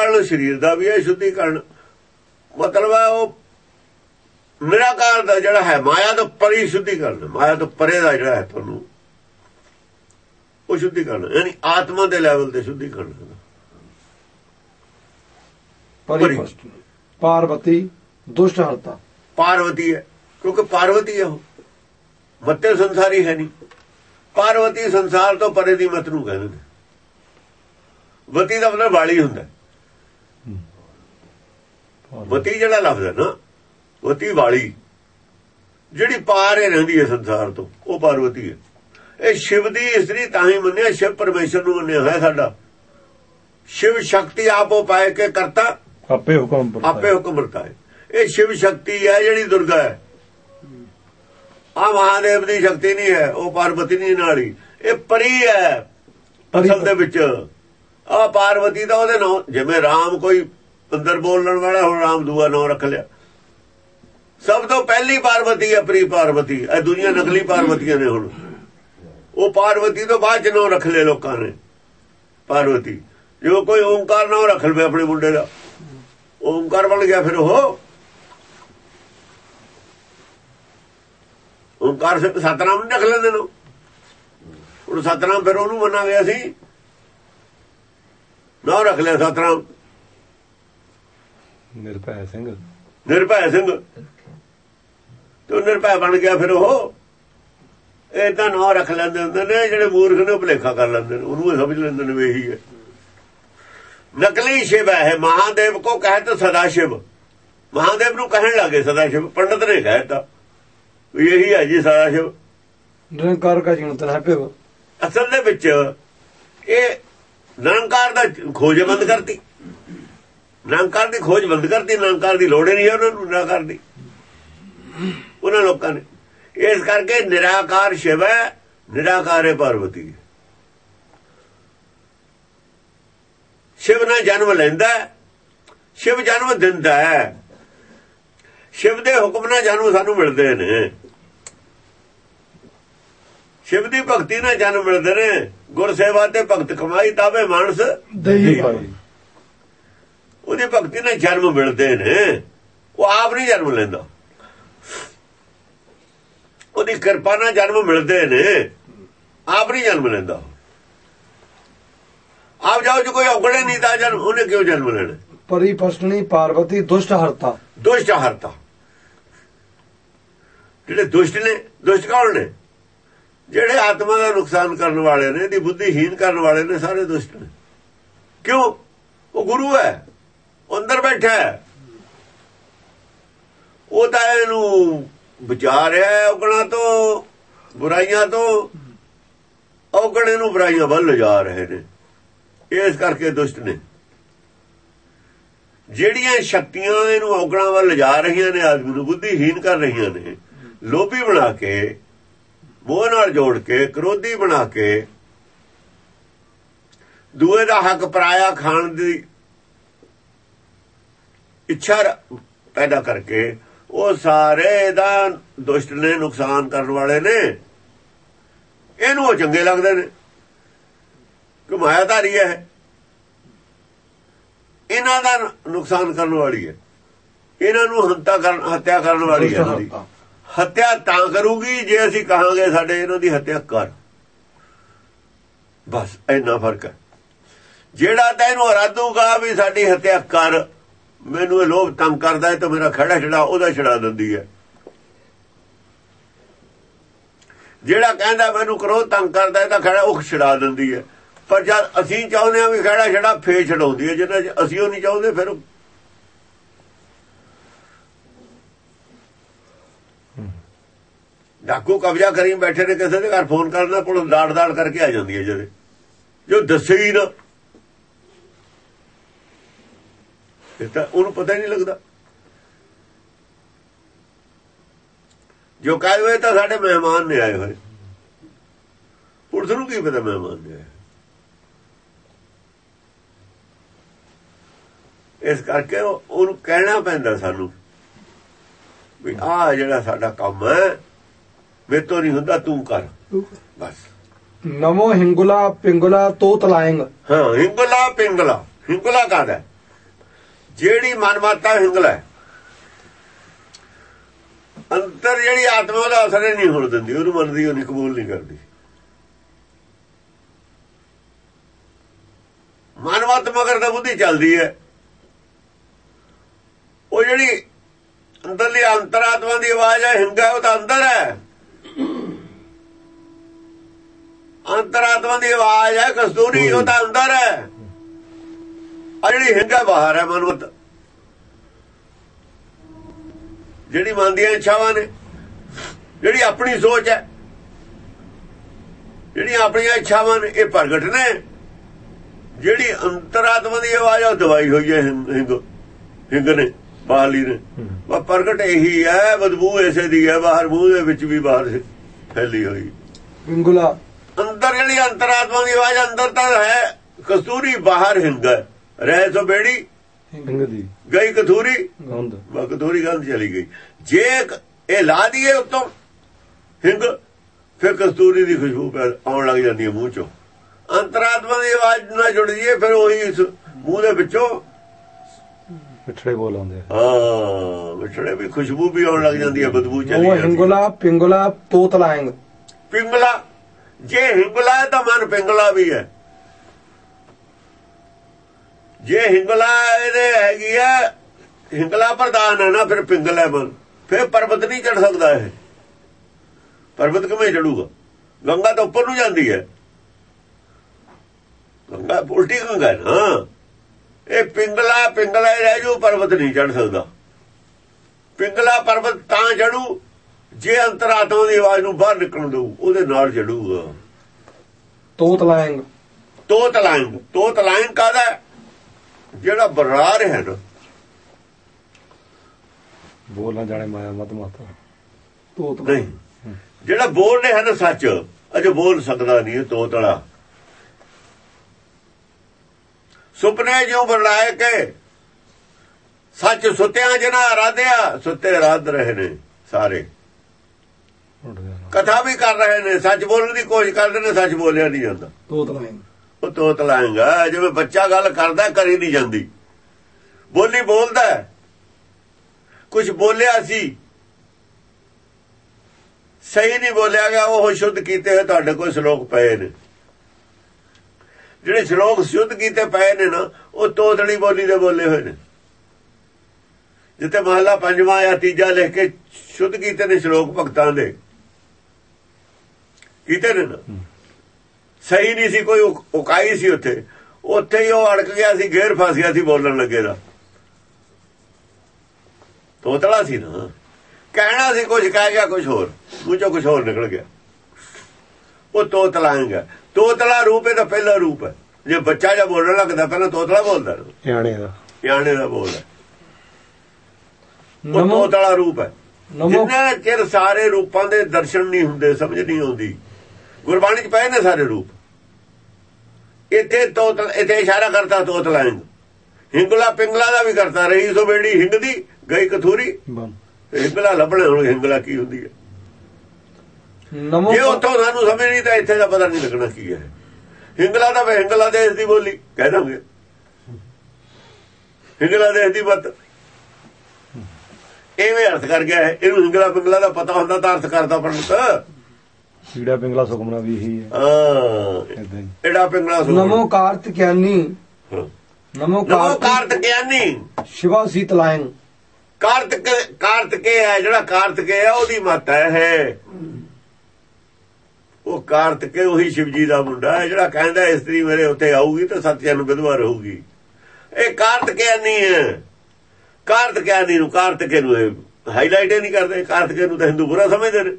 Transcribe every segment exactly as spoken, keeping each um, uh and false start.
ਸ਼ੁੱਧੀਕਰਨ ਸਰੀਰ ਦਾ ਵੀ ਹੈ, ਸ਼ੁੱਧੀਕਰਨ ਮਤਲਬ ਹੈ ਉਹ ਨਿਰਾਕਾਰ ਦਾ ਜਿਹੜਾ ਹੈ, ਮਾਇਆ ਤੋਂ ਪਰੇ ਸ਼ੁੱਧੀਕਰਨ, ਮਾਇਆ ਤੋਂ ਪਰੇ ਦਾ ਜਿਹੜਾ ਹੈ ਤੁਹਾਨੂੰ ਉਹ ਸ਼ੁੱਧੀਕਰਨ, ਯਾਨੀ ਆਤਮਾ ਦੇ ਲੈਵਲ ਤੇ ਸ਼ੁੱਧੀਕਰਨ। ਪਾਰਵਤੀ ਦੁਸ਼ਟ ਹਰਤਾ, ਪਾਰਵਤੀ ਹੈ ਕਿਉਂਕਿ ਪਾਰਵਤੀ ਹੈ ਉਹ, ਮੱਤੇ ਸੰਸਾਰੀ ਹੈ ਨਹੀਂ। ਪਾਰਵਤੀ ਸੰਸਾਰ ਤੋਂ ਪਰੇ ਦੀ ਮਤ ਨੂੰ ਕਹਿੰਦੇ ਨੇ। ਵਤੀ ਦਾ ਮਤਲਬ ਵਾਲੀ ਹੁੰਦਾ, ਵਤੀ ਜਿਹੜਾ ਲਫ਼ਜ਼ ਹੈ ਨਾ, ਵਤੀ ਵਾਲੀ ਜਿਹੜੀ ਪਾਰ ਹੀ ਰਹਿੰਦੀ ਹੈ ਸੰਸਾਰ ਤੋਂ, ਉਹ ਪਾਰਵਤੀ ਹੈ। ਇਹ ਸ਼ਿਵ ਦੀ ਇਸਤਰੀ ਤਾਂ ਹੀ ਮੰਨਿਆ, ਸ਼ਿਵ ਪਰਮੇਸ਼ਰ ਨੂੰ ਮੰਨਿਆ ਹੈ ਸਾਡਾ। ਸ਼ਿਵ ਸ਼ਕਤੀ ਆਪੋ ਪਾਏ ਕੇ ਕਰਤਾ, ਆਪੇ ਹੁਕਮ ਆਪੇ ਹੁਕਮ ਵਰਤਾਏ। ਇਹ ਸ਼ਿਵ ਸ਼ਕਤੀ ਹੈ ਜਿਹੜੀ ਦੁਰਗਾ ਹੈ, ਆ ਮਹਾਦੇਵ ਦੀ ਸ਼ਕਤੀ ਨਹੀਂ ਹੈ, ਉਹ ਪਾਰਵਤੀ ਨਹੀਂ ਨਾਲ ਹੀ। ਇਹ ਪਰੀ ਹੈ ਅਸਲ ਦੇ ਵਿੱਚ। ਆ ਪਾਰਵਤੀ ਦਾ ਉਹਦੇ ਨਾਂ, ਜਿਵੇਂ ਰਾਮ ਕੋਈ ਅੰਦਰ ਬੋਲਣ ਵਾਲਾ, ਹੁਣ ਰਾਮ ਦੂਆ ਨਾਂ ਰੱਖ ਲਿਆ। ਸਭ ਤੋਂ ਪਹਿਲੀ ਪਾਰਵਤੀ ਹੈ ਪ੍ਰੀ ਪਾਰਵਤੀ। ਇਹ ਦੁਨੀਆ ਨਕਲੀ ਪਾਰਵਤੀਆਂ ਨੇ। ਹੁਣ ਉਹ ਪਾਰਵਤੀ ਤੋਂ ਬਾਅਦ ਨਾਂ ਰੱਖ ਲਏ ਲੋਕਾਂ ਨੇ ਪਾਰਵਤੀ। ਜੋ ਕੋਈ ਓਮਕਾਰ ਨਾਂ ਰੱਖ ਲਵੇ ਆਪਣੇ ਮੁੰਡੇ ਦਾ, ਓਮਕਾਰ ਬਣ ਗਿਆ ਫਿਰ ਉਹ। ਓਮਕਾਰ ਸਤਨਾਮ ਨਹੀਂ ਰੱਖ ਲੈਂਦੇ ਨੇ। ਹੁਣ ਸਤਨਾਮ ਫਿਰ ਉਹਨੂੰ ਮੰਨਾਂਗੇ ਅਸੀਂ, ਨਾਂ ਰੱਖ ਲਿਆ ਸਤਨਾਮ, ਨਿਰਭੈ ਸਿੰਘ। ਨਿਰਭੈ ਸਿੰਘ ਤੇ ਨਿਰਭੈ ਬਣ ਗਿਆ ਫਿਰ ਉਹ। ਇਹ ਤਾਂ ਨਾਂ ਰੱਖ ਲੈਂਦੇ ਹੁੰਦੇ ਨੇ ਜਿਹੜੇ ਮੂਰਖ ਨੇ, ਭੁਲੇਖਾ ਕਰ ਲੈਂਦੇ ਨੇ, ਉਹਨੂੰ ਸਮਝ ਲੈਂਦੇ ਨੇ ਵੀ ਇਹੀ ਹੈ। ਨਕਲੀ ਸ਼ਿਵ ਹੈ ਮਹਾਦੇਵ ਕੋ ਕਹੇ ਤਾਂ ਸਦਾ ਸ਼ਿਵ। ਮਹਾਦੇਵ ਨੂੰ ਕਹਿਣ ਲੱਗੇ ਸਦਾ ਸ਼ਿਵ, ਪੰਡਤ ਨੇ ਕਹਿਤਾ ਇਹੀ ਹੈ ਜੀ ਸਦਾ ਸ਼ਿਵ। ਨਿਰੰਕਾਰ ਦਾ ਜੀਵਨ ਹੈ ਪਿਓ। ਅਸਲ ਦੇ ਵਿੱਚ ਇਹ ਨਿਰੰਕਾਰ ਦਾ ਖੋਜ ਬੰਦ ਕਰਤੀ, ਨਿਰੰਕਾਰ ਦੀ ਖੋਜ ਬੰਦ ਕਰਤੀ। ਨਿਰੰਕਾਰ ਦੀ ਲੋੜ ਹੀ ਨਹੀਂ ਹੈ ਉਹਨਾਂ ਨੂੰ, ਨਿਰਾਕਾਰ ਦੀ, ਉਹਨਾਂ ਲੋਕਾਂ ਨੇ। ਇਸ ਕਰਕੇ ਨਿਰਾਕਾਰ ਸ਼ਿਵ ਹੈ, ਨਿਰਾਕਾਰ ਹੈ ਪਾਰਵਤੀ। ਸ਼ਿਵ ਨਾਲ ਜਨਮ ਲੈਂਦਾ, ਸ਼ਿਵ ਜਨਮ ਦਿੰਦਾ ਹੈ। ਸ਼ਿਵ ਦੇ ਹੁਕਮ ਨਾਲ ਜਨਮ ਸਾਨੂੰ ਮਿਲਦੇ ਨੇ, ਸ਼ਿਵ ਦੀ ਭਗਤੀ ਨਾਲ ਜਨਮ ਮਿਲਦੇ ਨੇ। ਗੁਰ ਸੇਵਾ ਤੇ ਭਗਤ ਕਮਾਈ ਤਾਵੇ ਮਾਨਸ ਦੇਈ ਪਾਈ। ਉਹਦੀ ਭਗਤੀ ਨਾਲ ਜਨਮ ਮਿਲਦੇ ਨੇ, ਉਹ ਆਪ ਨਹੀਂ ਜਨਮ ਲੈਂਦਾ। ਉਹਦੀ ਕਿਰਪਾ ਨਾਲ ਜਨਮ ਮਿਲਦੇ ਨੇ, ਆਪ ਨਹੀਂ ਜਨਮ ਲੈਂਦਾ। ਆਪ ਜਾਓ ਜੋ ਕੋਈ ਔਗਣੇ ਨਹੀਂ ਤਾਂ ਜਨਮ ਉਹਨੇ ਕਿਉਂ ਜਨਮ ਲੈਣਾ। ਪਰਿਪਸ਼ਣੀ ਪਾਰਵਤੀ ਦੁਸ਼ਟ ਹਰਤਾ, ਦੁਸ਼ਟ ਹਰਤਾ। ਜਿਹੜੇ ਦੁਸ਼ਟ ਨੇ, ਦੁਸ਼ਟ ਕੌਣ ਨੇ? ਜਿਹੜੇ ਆਤਮਾ ਦਾ ਨੁਕਸਾਨ ਕਰਨ ਵਾਲੇ ਨੇ, ਇਹਦੀ ਬੁੱਧੀਹੀਨ ਕਰਨ ਵਾਲੇ ਨੇ, ਸਾਰੇ ਦੁਸ਼ਟ ਨੇ। ਕਿਉਂ? ਉਹ ਗੁਰੂ ਹੈ, ਅੰਦਰ ਬੈਠਾ ਹੈ, ਉਹ ਤਾਂ ਇਹਨੂੰ ਬਚਾ ਰਿਹਾ ਹੈ ਔਗਣਾ ਤੋਂ, ਬੁਰਾਈਆਂ ਤੋਂ। ਔਗਣੇ ਨੂੰ ਬੁਰਾਈਆਂ ਵੱਲ ਲਿਜਾ ਰਹੇ ਨੇ, ਇਸ ਕਰਕੇ ਦੁਸ਼ਟ ਨੇ। ਜਿਹੜੀਆਂ ਸ਼ਕਤੀਆਂ ਇਹਨੂੰ ਔਗਣਾ ਵੱਲ ਲਿਜਾ ਰਹੀਆਂ ਨੇ, ਆਦਮੀ ਨੂੰ ਬੁੱਧੀਹੀਨ ਕਰ ਰਹੀਆਂ ਨੇ, ਲੋਭੀ ਬਣਾ ਕੇ, ਮੋਹ ਨਾਲ ਜੋੜ ਕੇ, ਕ੍ਰੋਧੀ ਬਣਾ ਕੇ, ਦੂਏ ਦਾ ਹੱਕ ਪਰਾਇਆ ਖਾਣ ਦੀ ਇੱਛਾ ਪੈਦਾ ਕਰਕੇ, ਉਹ ਸਾਰੇ ਦਾ ਦੁਸ਼ਟ ਨੇ, ਨੁਕਸਾਨ ਕਰਨ ਵਾਲੇ ਨੇ। ਇਹਨੂੰ ਉਹ ਚੰਗੇ ਲੱਗਦੇ ਨੇ ਕਿ ਮਾਇਆਧਾਰੀ ਹੈ, ਇਹਨਾਂ ਦਾ ਨੁਕਸਾਨ ਕਰਨ ਵਾਲੀ ਹੈ, ਇਹਨਾਂ ਨੂੰ ਹੱਤਿਆ ਕਰਨ ਹੱਤਿਆ ਕਰਨ ਵਾਲੀ ਹੈ। ਹੱਤਿਆ ਤਾਂ ਕਰੂਗੀ ਜੇ ਅਸੀਂ ਕਹਾਂਗੇ ਸਾਡੇ ਇਹਨਾਂ ਦੀ ਹੱਤਿਆ ਕਰ। ਬਸ ਇੰਨਾ ਫਰਕ ਹੈ। ਜਿਹੜਾ ਤਾਂ ਇਹਨੂੰ ਇਰਾਦੂਗਾ ਵੀ ਸਾਡੀ ਹੱਤਿਆ ਕਰ, ਮੈਨੂੰ ਇਹ ਲੋਭ ਤੰਗ ਕਰਦਾ ਹੈ ਤਾਂ ਮੇਰਾ ਖੜਾ ਛੜਾ ਉਹਦਾ ਛੜਾ ਦਿੰਦੀ ਹੈ। ਜਿਹੜਾ ਕਹਿੰਦਾ ਮੈਨੂੰ ਕਰੋ ਤੰਗ ਕਰਦਾ ਹੈ ਤਾਂ ਖੜਾ ਉਹ ਛੜਾ ਦਿੰਦੀ ਹੈ। ਪਰ ਜਦ ਅਸੀਂ ਚਾਹੁੰਦੇ ਹਾਂ ਵੀ ਖੜਾ ਛੜਾ, ਫੇਰ ਛਡਾਉਂਦੀ ਹੈ। ਜਿੰਨਾ ਅਸੀਂ ਉਹ ਨਹੀਂ ਚਾਹੁੰਦੇ ਫਿਰ ਡਾਕੂ ਕਬਜ਼ਾ ਕਰੀ ਬੈਠੇ ਨੇ, ਕਿਸੇ ਦੇ ਘਰ ਫੋਨ ਕਰਨਾ, ਪੁਲਿਸ ਦਾੜ ਦਾੜ ਕਰਕੇ ਆ ਜਾਂਦੀ ਹੈ। ਜਿਹੜੇ ਜੋ ਦੱਸੇ ਹੀ ਨਾ, ਇਹ ਤਾਂ ਉਹਨੂੰ ਪਤਾ ਹੀ ਨਹੀਂ ਲੱਗਦਾ। ਜੋ ਕਾਇ ਹੋਏ ਤਾਂ ਸਾਡੇ ਮਹਿਮਾਨ ਨੇ ਆਏ ਹੋਏ, ਪੁਲਿਸ ਨੂੰ ਕੀ ਪਤਾ ਮਹਿਮਾਨ ਨੇ ਆਏ। ਇਸ ਕਰਕੇ ਉਹਨੂੰ ਕਹਿਣਾ ਪੈਂਦਾ ਸਾਨੂੰ ਵੀ ਆਹ ਜਿਹੜਾ ਸਾਡਾ ਕੰਮ ਹੈ ਮੇਰੇ ਤੋਂ ਨਹੀਂ ਹੁੰਦਾ, ਤੂੰ ਕਰ ਬਸ। ਨਮੋ ਹਿੰਗੁਲਾ ਪਿੰਗੁਲਾ ਤੋ ਤਲਾਏਂਗ। ਹਾਂ, ਹਿੰਗੁਲਾ ਪਿੰਗਲਾ। ਹਿੰਗੁਲਾ ਕਾਹਦਾ? ਜਿਹੜੀ ਮਨਮਾਤਾ ਹਿੰਗਲ ਹੈ, ਅੰਦਰ ਜਿਹੜੀ ਆਤਮਾ ਉਹਦਾ ਅਸਰ ਹੀ ਨਹੀਂ ਹੋਣ ਦਿੰਦੀ, ਉਹਨੂੰ ਮੰਨਦੀ, ਉਹ ਨਹੀਂ ਕਬੂਲ ਨਹੀਂ ਕਰਦੀ। ਮਨਮਤ ਮਗਰ ਤਾਂ ਬੁੱਧੀ ਚੱਲਦੀ ਹੈ। ਉਹ ਜਿਹੜੀ ਅੰਦਰਲੀ ਅੰਤਰਾਤਮਾ ਦੀ ਆਵਾਜ਼ ਹੈ, ਹਿੰਗਾ, ਉਹ ਤਾਂ ਅੰਦਰ ਹੈ। ਅੰਤਰਾਤਮਾ ਦੀ ਆਵਾਜ਼ ਹੈ ਕਸਤੂਰੀ, ਉਹ ਤਾਂ ਅੰਦਰ ਹੈ। ਆ ਜਿਹੜੀ ਹਿੰਗਾ ਬਾਹਰ ਹੈ ਮਨਮਤ, ਜਿਹੜੀ ਮਨ ਦੀਆਂ ਇੱਛਾਵਾਂ ਨੇ, ਜਿਹੜੀ ਆਪਣੀ ਸੋਚ ਹੈ, ਜਿਹੜੀਆਂ ਆਪਣੀਆਂ ਇੱਛਾਵਾਂ ਨੇ, ਇਹ ਪ੍ਰਗਟ ਨੇ। ਜਿਹੜੀ ਅੰਤਰਾਤਮਾ ਦੀ ਆਵਾਜ਼ ਉਹ ਦਵਾਈ ਹੋਈ ਹੈ ਹਿੰਗ ਹਿੰਗ ਨੇ, ਬਾਹਰਲੀ ਨੇ। ਉਹ ਪ੍ਰਗਟ ਇਹੀ ਹੈ, ਬਦਬੂ ਐਸੇ ਦੀ ਹੈ, ਬਾਹਰ ਮੂੰਹ ਦੇ ਵਿੱਚ ਵੀ ਬਾਹਰ ਫੈਲੀ ਹੋਈ ਹਿੰਗੁਲਾ। ਅੰਦਰ ਜਿਹੜੀ ਅੰਤਰਾਤਮਾ ਦੀ ਆਵਾਜ਼ ਅੰਦਰ ਤਾਂ ਹੈ ਕਸਤੂਰੀ, ਬਾਹਰ ਹਿੰਗ ਹੈ। ਰਹਿ ਸੋ ਬੇੜੀ ਹਿੰਗ ਦੀ ਗਈ ਕਥੂਰੀ ਗੰਧ, ਕਥੂਰੀ ਗੰਧ ਚਲੀ ਗਈ। ਜੇ ਇਹ ਲਾ ਦਈਏ ਉੱਤੋਂ ਹਿੰਗ, ਫਿਰ ਕਸਤੂਰੀ ਦੀ ਖੁਸ਼ਬੂ ਆਉਣ ਲੱਗ ਜਾਂਦੀ ਹੈ ਮੂੰਹ ਚੋਂ। ਅੰਤਰਾਤਮਾ ਦੀ ਆਵਾਜ਼ ਨਾਲ ਜੁੜ ਜਾਈਏ, ਫਿਰ ਉਹੀ ਇਸ ਮੂੰਹ ਦੇ ਵਿੱਚੋਂ ਮਿੱਠੜੇ ਬੋਲ ਆਉਂਦੇ। ਹਾਂ, ਮਿੱਠੜੇ ਵੀ ਖੁਸ਼ਬੂ ਵੀ ਆਉਣ ਲੱਗ ਜਾਂਦੀ ਹੈ, ਬਦਬੂ ਚਲੀ ਜਾਂਦੀ ਹੈ। ਹਿੰਗੁਲਾ ਪਿੰਗੁਲਾ ਤੋਤਲਾਇੰਗ। ਪਿੰਗਲਾ, ਜੇ ਹਿੰਗਲਾ ਹੈ ਤਾਂ ਮਨ ਪਿੰਗਲਾ ਵੀ ਹੈ। ਜੇ ਹਿੰਗਲਾ ਇਹਦੇ ਹੈਗੀ ਹੈ, ਹਿੰਗਲਾ ਪ੍ਰਧਾਨ ਹੈ ਨਾ, ਫਿਰ ਪਿੰਗਲ ਹੈ ਮਨ। ਫਿਰ ਪਰਬਤ ਨਹੀਂ ਚੜ ਸਕਦਾ ਇਹ। ਪਰਬਤ ਕਿਵੇਂ ਚੜੂਗਾ? ਗੰਗਾ ਤਾਂ ਉੱਪਰ ਨੂੰ ਜਾਂਦੀ ਹੈ, ਗੰਗਾ ਉਲਟੀ ਗੰਗਾ ਹੈ ਨਾ। ਇਹ ਪਿੰਗਲਾ ਪਿੰਗਲਾ ਰਹਿ ਜੂ, ਪਰਬਤ ਨਹੀਂ ਚੜ ਸਕਦਾ। ਪਿੰਗਲਾ ਪਰਬਤ ਤਾਂ ਚੜੂ ਜੇ ਅੰਤਰਾਤਮਾ ਦੀ ਆਵਾਜ਼ ਨੂੰ ਬਾਹਰ ਨਿਕਲਣ ਦਊ, ਉਹਦੇ ਨਾਲ ਚੜੂਗਾ। ਤੋਤਲਾਇੰਗ। ਤੋਤਲਾਇੰਗ, ਤੋਤਲਾਇੰਗ ਕਾਹਦਾ? ਜਿਹੜਾ ਬਰਾਰ ਹੈ ਨਾ, ਬੋਲ ਨਾ ਜਾਣੇ ਮਾਇਆ ਮਤ ਮਾਤਾ। ਤੋਤ ਨਹੀਂ, ਜਿਹੜਾ ਬੋਲਦੇ ਹਨ ਸੱਚ, ਅਜੇ ਬੋਲ ਸਕਦਾ ਨਹੀਂ ਤੋਤਲਾ। ਸੁਪਨੇ ਜਿਉਂ ਬਰਲਾਏ ਕੇ ਸੱਚ ਸੁੱਤਿਆਂ ਜਨਾ ਆਰਾਧਿਆ, ਸੁੱਤੇ ਆਰਾਧ ਰਹੇ ਨੇ ਸਾਰੇ। ਕਥਾ ਵੀ ਕਰ ਰਹੇ ਨੇ, ਸੱਚ ਬੋਲਣ ਦੀ ਕੋਸ਼ਿਸ਼ ਕਰਦੇ ਨੇ, ਸੱਚ ਬੋਲਿਆ ਨਹੀਂ ਜਾਂਦਾ। ਤੋਤਲਾਇੰਗ, ਉਹ ਤੋਤਲਾਏਗਾ। ਜਿਵੇਂ ਬੱਚਾ ਗੱਲ ਕਰਦਾ, ਕਰੀ ਨਹੀਂ ਜਾਂਦੀ। ਬੋਲੀ ਬੋਲਦਾ, ਕੁਝ ਬੋਲਿਆ ਸੀ, ਸਹੀ ਨਹੀਂ ਬੋਲਿਆ ਗਿਆ, ਉਹ ਸ਼ੁੱਧ ਕੀਤੇ ਹੋਏ ਤੁਹਾਡੇ ਕੋਲ ਸ਼ਲੋਕ ਪਏ ਨੇ। ਜਿਹੜੇ ਸ਼ਲੋਕ ਸ਼ੁੱਧ ਕੀਤੇ ਪਏ ਨੇ ਨਾ, ਉਹ ਤੋਤਲੀ ਬੋਲੀ ਦੇ ਬੋਲੇ ਹੋਏ ਨੇ। ਜਿੱਥੇ ਮਹਲਾ ਪੰਜਵਾਂ ਜਾਂ ਤੀਜਾ ਲਿਖ ਕੇ ਸ਼ੁੱਧ ਕੀਤੇ ਨੇ ਸ਼ਲੋਕ ਭਗਤਾਂ ਦੇ, ਕੀਤੇ ਨੇ ਨਾ। ਸਹੀ ਨਹੀਂ ਸੀ, ਕੋਈ ਉਕਾਈ ਸੀ ਉੱਥੇ, ਉੱਥੇ ਹੀ ਉਹ ਅੜਕ ਗਿਆ ਸੀ, ਗੇਰ ਫਸ ਗਿਆ ਸੀ ਬੋਲਣ ਲੱਗੇ ਦਾ। ਤੋਤਲਾ ਸੀ ਨਾ, ਕਹਿਣਾ ਸੀ ਕੁਝ, ਕਹਿ ਗਿਆ ਕੁਝ ਹੋਰ, ਮੂੰਹ ਚੋਂ ਕੁਝ ਹੋਰ ਨਿਕਲ ਗਿਆ। ਉਹ ਤੋਤਲਾਏਗਾ। ਤੋਤਲਾ ਰੂਪ ਇਹਦਾ ਪਹਿਲਾ ਰੂਪ ਹੈ। ਜੇ ਬੱਚਾ ਜਾਂ ਬੋਲਣ ਲੱਗਦਾ, ਪਹਿਲਾਂ ਤੋਤਲਾ ਬੋਲਦਾ, ਸਿਆਣੇ ਦਾ ਸਿਆਣੇ ਦਾ ਬੋਲ ਹੈ। ਉਹ ਤੋਤਲਾ ਰੂਪ ਹੈ। ਜਿੰਨਾ ਚਿਰ ਸਾਰੇ ਰੂਪਾਂ ਦੇ ਦਰਸ਼ਨ ਨਹੀਂ ਹੁੰਦੇ, ਸਮਝ ਨਹੀਂ ਆਉਂਦੀ। ਗੁਰਬਾਣੀ ਚ ਪਏ ਨੇ ਸਾਰੇ ਰੂਪ। ਇੱਥੇ ਤੋਤਲ, ਇੱਥੇ ਇਸ਼ਾਰਾ ਕਰਤਾ ਤੋਤਲਾਇੰਗ। ਹਿੰਗਲਾ ਪਿੰਗਲਾ ਦਾ ਵੀ ਕਰਤਾ, ਰਹੀ ਸੋ ਬੇੜੀ ਹਿੰਗ ਦੀ ਗਈ ਕਥੂਰੀ। ਹਿੰਗਲਾ ਲੱਭਣਾ, ਹੁਣ ਹਿੰਗਲਾ ਕੀ ਹੁੰਦੀ ਹੈ? ਜੇ ਉੱਥੋਂ ਸਾਨੂੰ ਸਮਝ ਨਹੀਂ ਤਾਂ ਇੱਥੇ ਦਾ ਪਤਾ ਨਹੀਂ ਲੱਗਣਾ ਕੀ ਹੈ। ਹਿੰਗਲਾ ਦਾ ਹਿੰਗਲਾ ਦੇਸ਼ ਦੀ ਬੋਲੀ ਕਹਿ ਦਾਂਗੇ, ਹਿੰਗਲਾ ਦੇਸ਼ ਦੀ ਮਤ। ਇਵੇਂ ਅਰਥ ਕਰ ਗਿਆ ਹੈ। ਇਹਨੂੰ ਹਿੰਗਲਾ ਪਿੰਗਲਾ ਦਾ ਪਤਾ ਹੁੰਦਾ ਤਾਂ ਅਰਥ ਕਰਦਾ ਪੰਡਤ। ਕੀੜਾ ਪਿੰਗਲਾ ਸੁਖਮਨਾ ਵੀ ਇਹੀ ਹੈ। ਹਾਂ, ਇਹੜਾ ਪਿੰਗਲਾ ਸੁਖਮਨਾ। ਨਮੋ ਕਾਰਤਿਕਯਾਨੀ, ਨਮੋ ਕਾਰਤਿਕਯਾਨੀ, ਸ਼ਿਵਾ ਸੀਤਲਾਇੰਗ। ਕਾਰਤਿਕ, ਕਾਰਤਿਕੇ ਹੈ ਜਿਹੜਾ ਕਾਰਤਿਕੇ ਹੈ, ਉਹਦੀ ਮਤ ਹੈ। ਉਹ ਕਾਰਤਿਕੇ ਉਹੀ ਸ਼ਿਵ ਜੀ ਦਾ ਮੁੰਡਾ ਹੈ ਜਿਹੜਾ ਕਹਿੰਦਾ ਇਸਤਰੀ ਮੇਰੇ ਉੱਤੇ ਆਊਗੀ ਤਾਂ ਸਤਿਆਂ ਨੂੰ ਵਿਧਵਾ ਰਹੂਗੀ। ਇਹ ਕਾਰਤਿਕਯਾਨੀ ਹੈ। ਕਾਰਤਿਕਯਾਨੀ ਨੂੰ, ਕਾਰਤਿਕੇ ਨੂੰ ਇਹ ਹਾਈਲਾਈਟ ਹੀ ਨਹੀਂ ਕਰਦੇ। ਕਾਰਤਿਕੇ ਨੂੰ ਤਾਂ ਹਿੰਦੂ ਬੁਰਾ ਸਮਝਦੇ ਨੇ।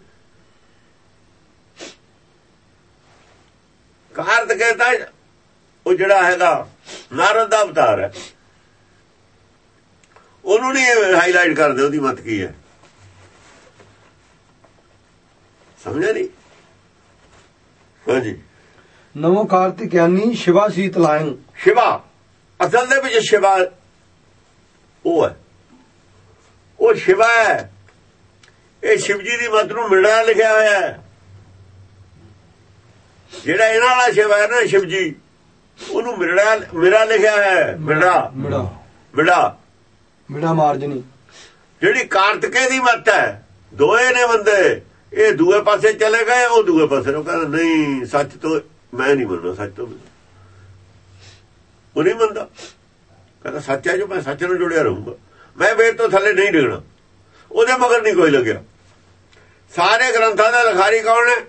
ਕਾਰਤਿਕੇ ਤਾਂ ਉਹ ਜਿਹੜਾ ਹੈਗਾ ਨਾਰਦ ਦਾ ਅਵਤਾਰ ਹੈ, ਉਹਨੂੰ ਨਹੀਂ ਹਾਈਲਾਈਟ ਕਰਦੇ। ਉਹਦੀ ਮਤ ਕੀ ਹੈ, ਸਮਝਿਆ ਨਹੀਂ? ਹਾਂਜੀ। ਨਮੋ ਕਾਰਤਿਕਯਾਨੀ ਸ਼ਿਵਾ ਸੀਤਲਾਇੰਗ। ਸ਼ਿਵਾ ਅਸਲ ਦੇ ਵਿੱਚ ਸ਼ਿਵਾ ਉਹ ਹੈ, ਉਹ ਸ਼ਿਵਾ ਹੈ। ਇਹ ਸ਼ਿਵ ਜੀ ਦੀ ਮਤ ਨੂੰ ਮਿੜਾ ਲਿਖਿਆ ਹੋਇਆ ਹੈ। ਜਿਹੜਾ ਇਹਨਾਂ ਵਾਲਾ ਸ਼ਿਵਾ ਹੈ ਨਾ, ਸ਼ਿਵ ਜੀ, ਉਹਨੂੰ ਮਿੜਾ ਮਿੜਾ ਲਿਖਿਆ ਹੈ। ਮਿੜਾ ਮਿੜਾ ਮਿੜਾ ਬਿਨਾ ਮਾਰਜਨੀ ਜਿਹੜੀ ਕਾਰਤਕੇ ਦੀ ਮੱਤ ਹੈ, ਦੋਏ ਨੇ ਬੰਦੇ, ਇਹ ਦੂਏ ਪਾਸੇ ਚਲੇ ਗਏ, ਉਹ ਦੂਏ ਪਾਸੇ ਨੂੰ ਕਹਿੰਦਾ ਨਹੀਂ ਸੱਚ ਤੋਂ ਮੈਂ ਨਹੀਂ ਮੰਨਦਾ, ਸੱਚ ਤੋਂ ਉਹ ਨਹੀਂ ਮੰਨਦਾ, ਕਹਿੰਦਾ ਸੱਚ ਹੈ ਜੋ ਮੈਂ ਸੱਚ ਨਾਲ ਜੁੜਿਆ ਰਹੂੰਗਾ, ਮੈਂ ਵੇਦ ਤੋਂ ਥੱਲੇ ਨਹੀਂ ਡਿੱਗਣਾ। ਉਹਦੇ ਮਗਰ ਨਹੀਂ ਕੋਈ ਲੱਗਿਆ। ਸਾਰੇ ਗ੍ਰੰਥਾਂ ਦਾ ਲਿਖਾਰੀ ਕੌਣ ਹੈ?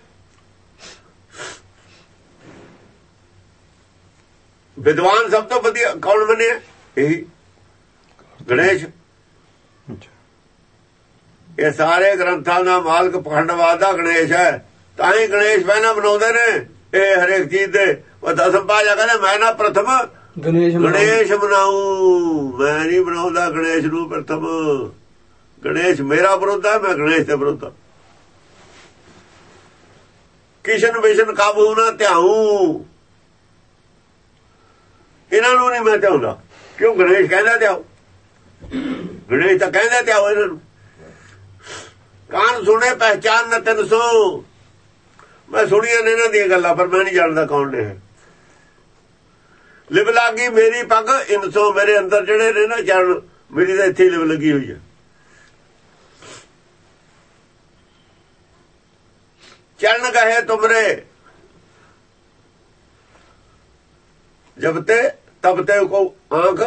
ਵਿਦਵਾਨ ਸਭ ਤੋਂ ਵਧੀਆ ਕੌਣ ਮੰਨਿਆ? ਇਹੀ ਗਣੇਸ਼। ਇਹ ਸਾਰੇ ਗ੍ਰੰਥਾਂ ਦਾ ਮਾਲਕ ਪਖੰਡਵਾਦ ਦਾ ਗਣੇਸ਼ ਹੈ। ਤਾਂ ਹੀ ਗਣੇਸ਼ ਪਹਿਲਾਂ ਬਣਾਉਂਦੇ ਨੇ ਇਹ ਹਰੇਕ ਚੀਜ਼ ਦੇ। ਉਹ ਦਸਮ ਪਾਸ਼ਾ ਕਹਿੰਦੇ ਮੈਂ ਨਾ ਪ੍ਰਥਮ ਗਣੇਸ਼ ਗਣੇਸ਼ ਬਣਾਉ, ਮੈਂ ਨਹੀਂ ਬਣਾਉਂਦਾ ਗਣੇਸ਼ ਨੂੰ ਪ੍ਰਥਮ। ਗਣੇਸ਼ ਮੇਰਾ ਵਿਰੋਧ ਹੈ, ਮੈਂ ਗਣੇਸ਼ ਦੇ ਵਿਰੋਧ ਹਾਂ। ਕਿਸ਼ਨ ਵਿਸ਼ਨ ਕਾਬੂ ਨਾ ਧਿਆਉ, ਇਹਨਾਂ ਨੂੰ ਨਹੀਂ ਮੈਂ ਧਿਆਉਂਦਾ। ਕਿਉਂ? ਗਣੇਸ਼ ਕਹਿੰਦਾ ਧਿਆਓ, ਗਣੇਸ਼ ਤਾਂ ਕਹਿੰਦਾ ਧਿਆਓ ਇਹਨਾਂ ਨੂੰ। ਕਾਨ ਸੁਣੇ ਪਹਿਚਾਨ ਨਾ ਤਿੰਨ ਸੌ, ਮੈਂ ਸੁਣੀਆਂ ਨੇ ਇਹਨਾਂ ਦੀਆਂ ਗੱਲਾਂ, ਪਰ ਮੈਂ ਨਹੀਂ ਜਾਣਦਾ ਕੌਣ ਨੇ। ਲਿਵ ਲੱਗੀ ਮੇਰੀ ਪੱਗ ਤਿੰਨ ਸੌ, ਮੇਰੇ ਅੰਦਰ ਜਿਹੜੇ ਨੇ ਨਾ ਚਰਨ, ਮੇਰੀ ਤਾਂ ਇੱਥੇ ਲਿਵ ਲੱਗੀ ਹੋਈ ਹੈ। ਚਰਨ ਕਹੇ ਤੁਮਰੇ ਜਬ ਤੇ ਤਬ ਤੇ ਕੋ ਆਂਖ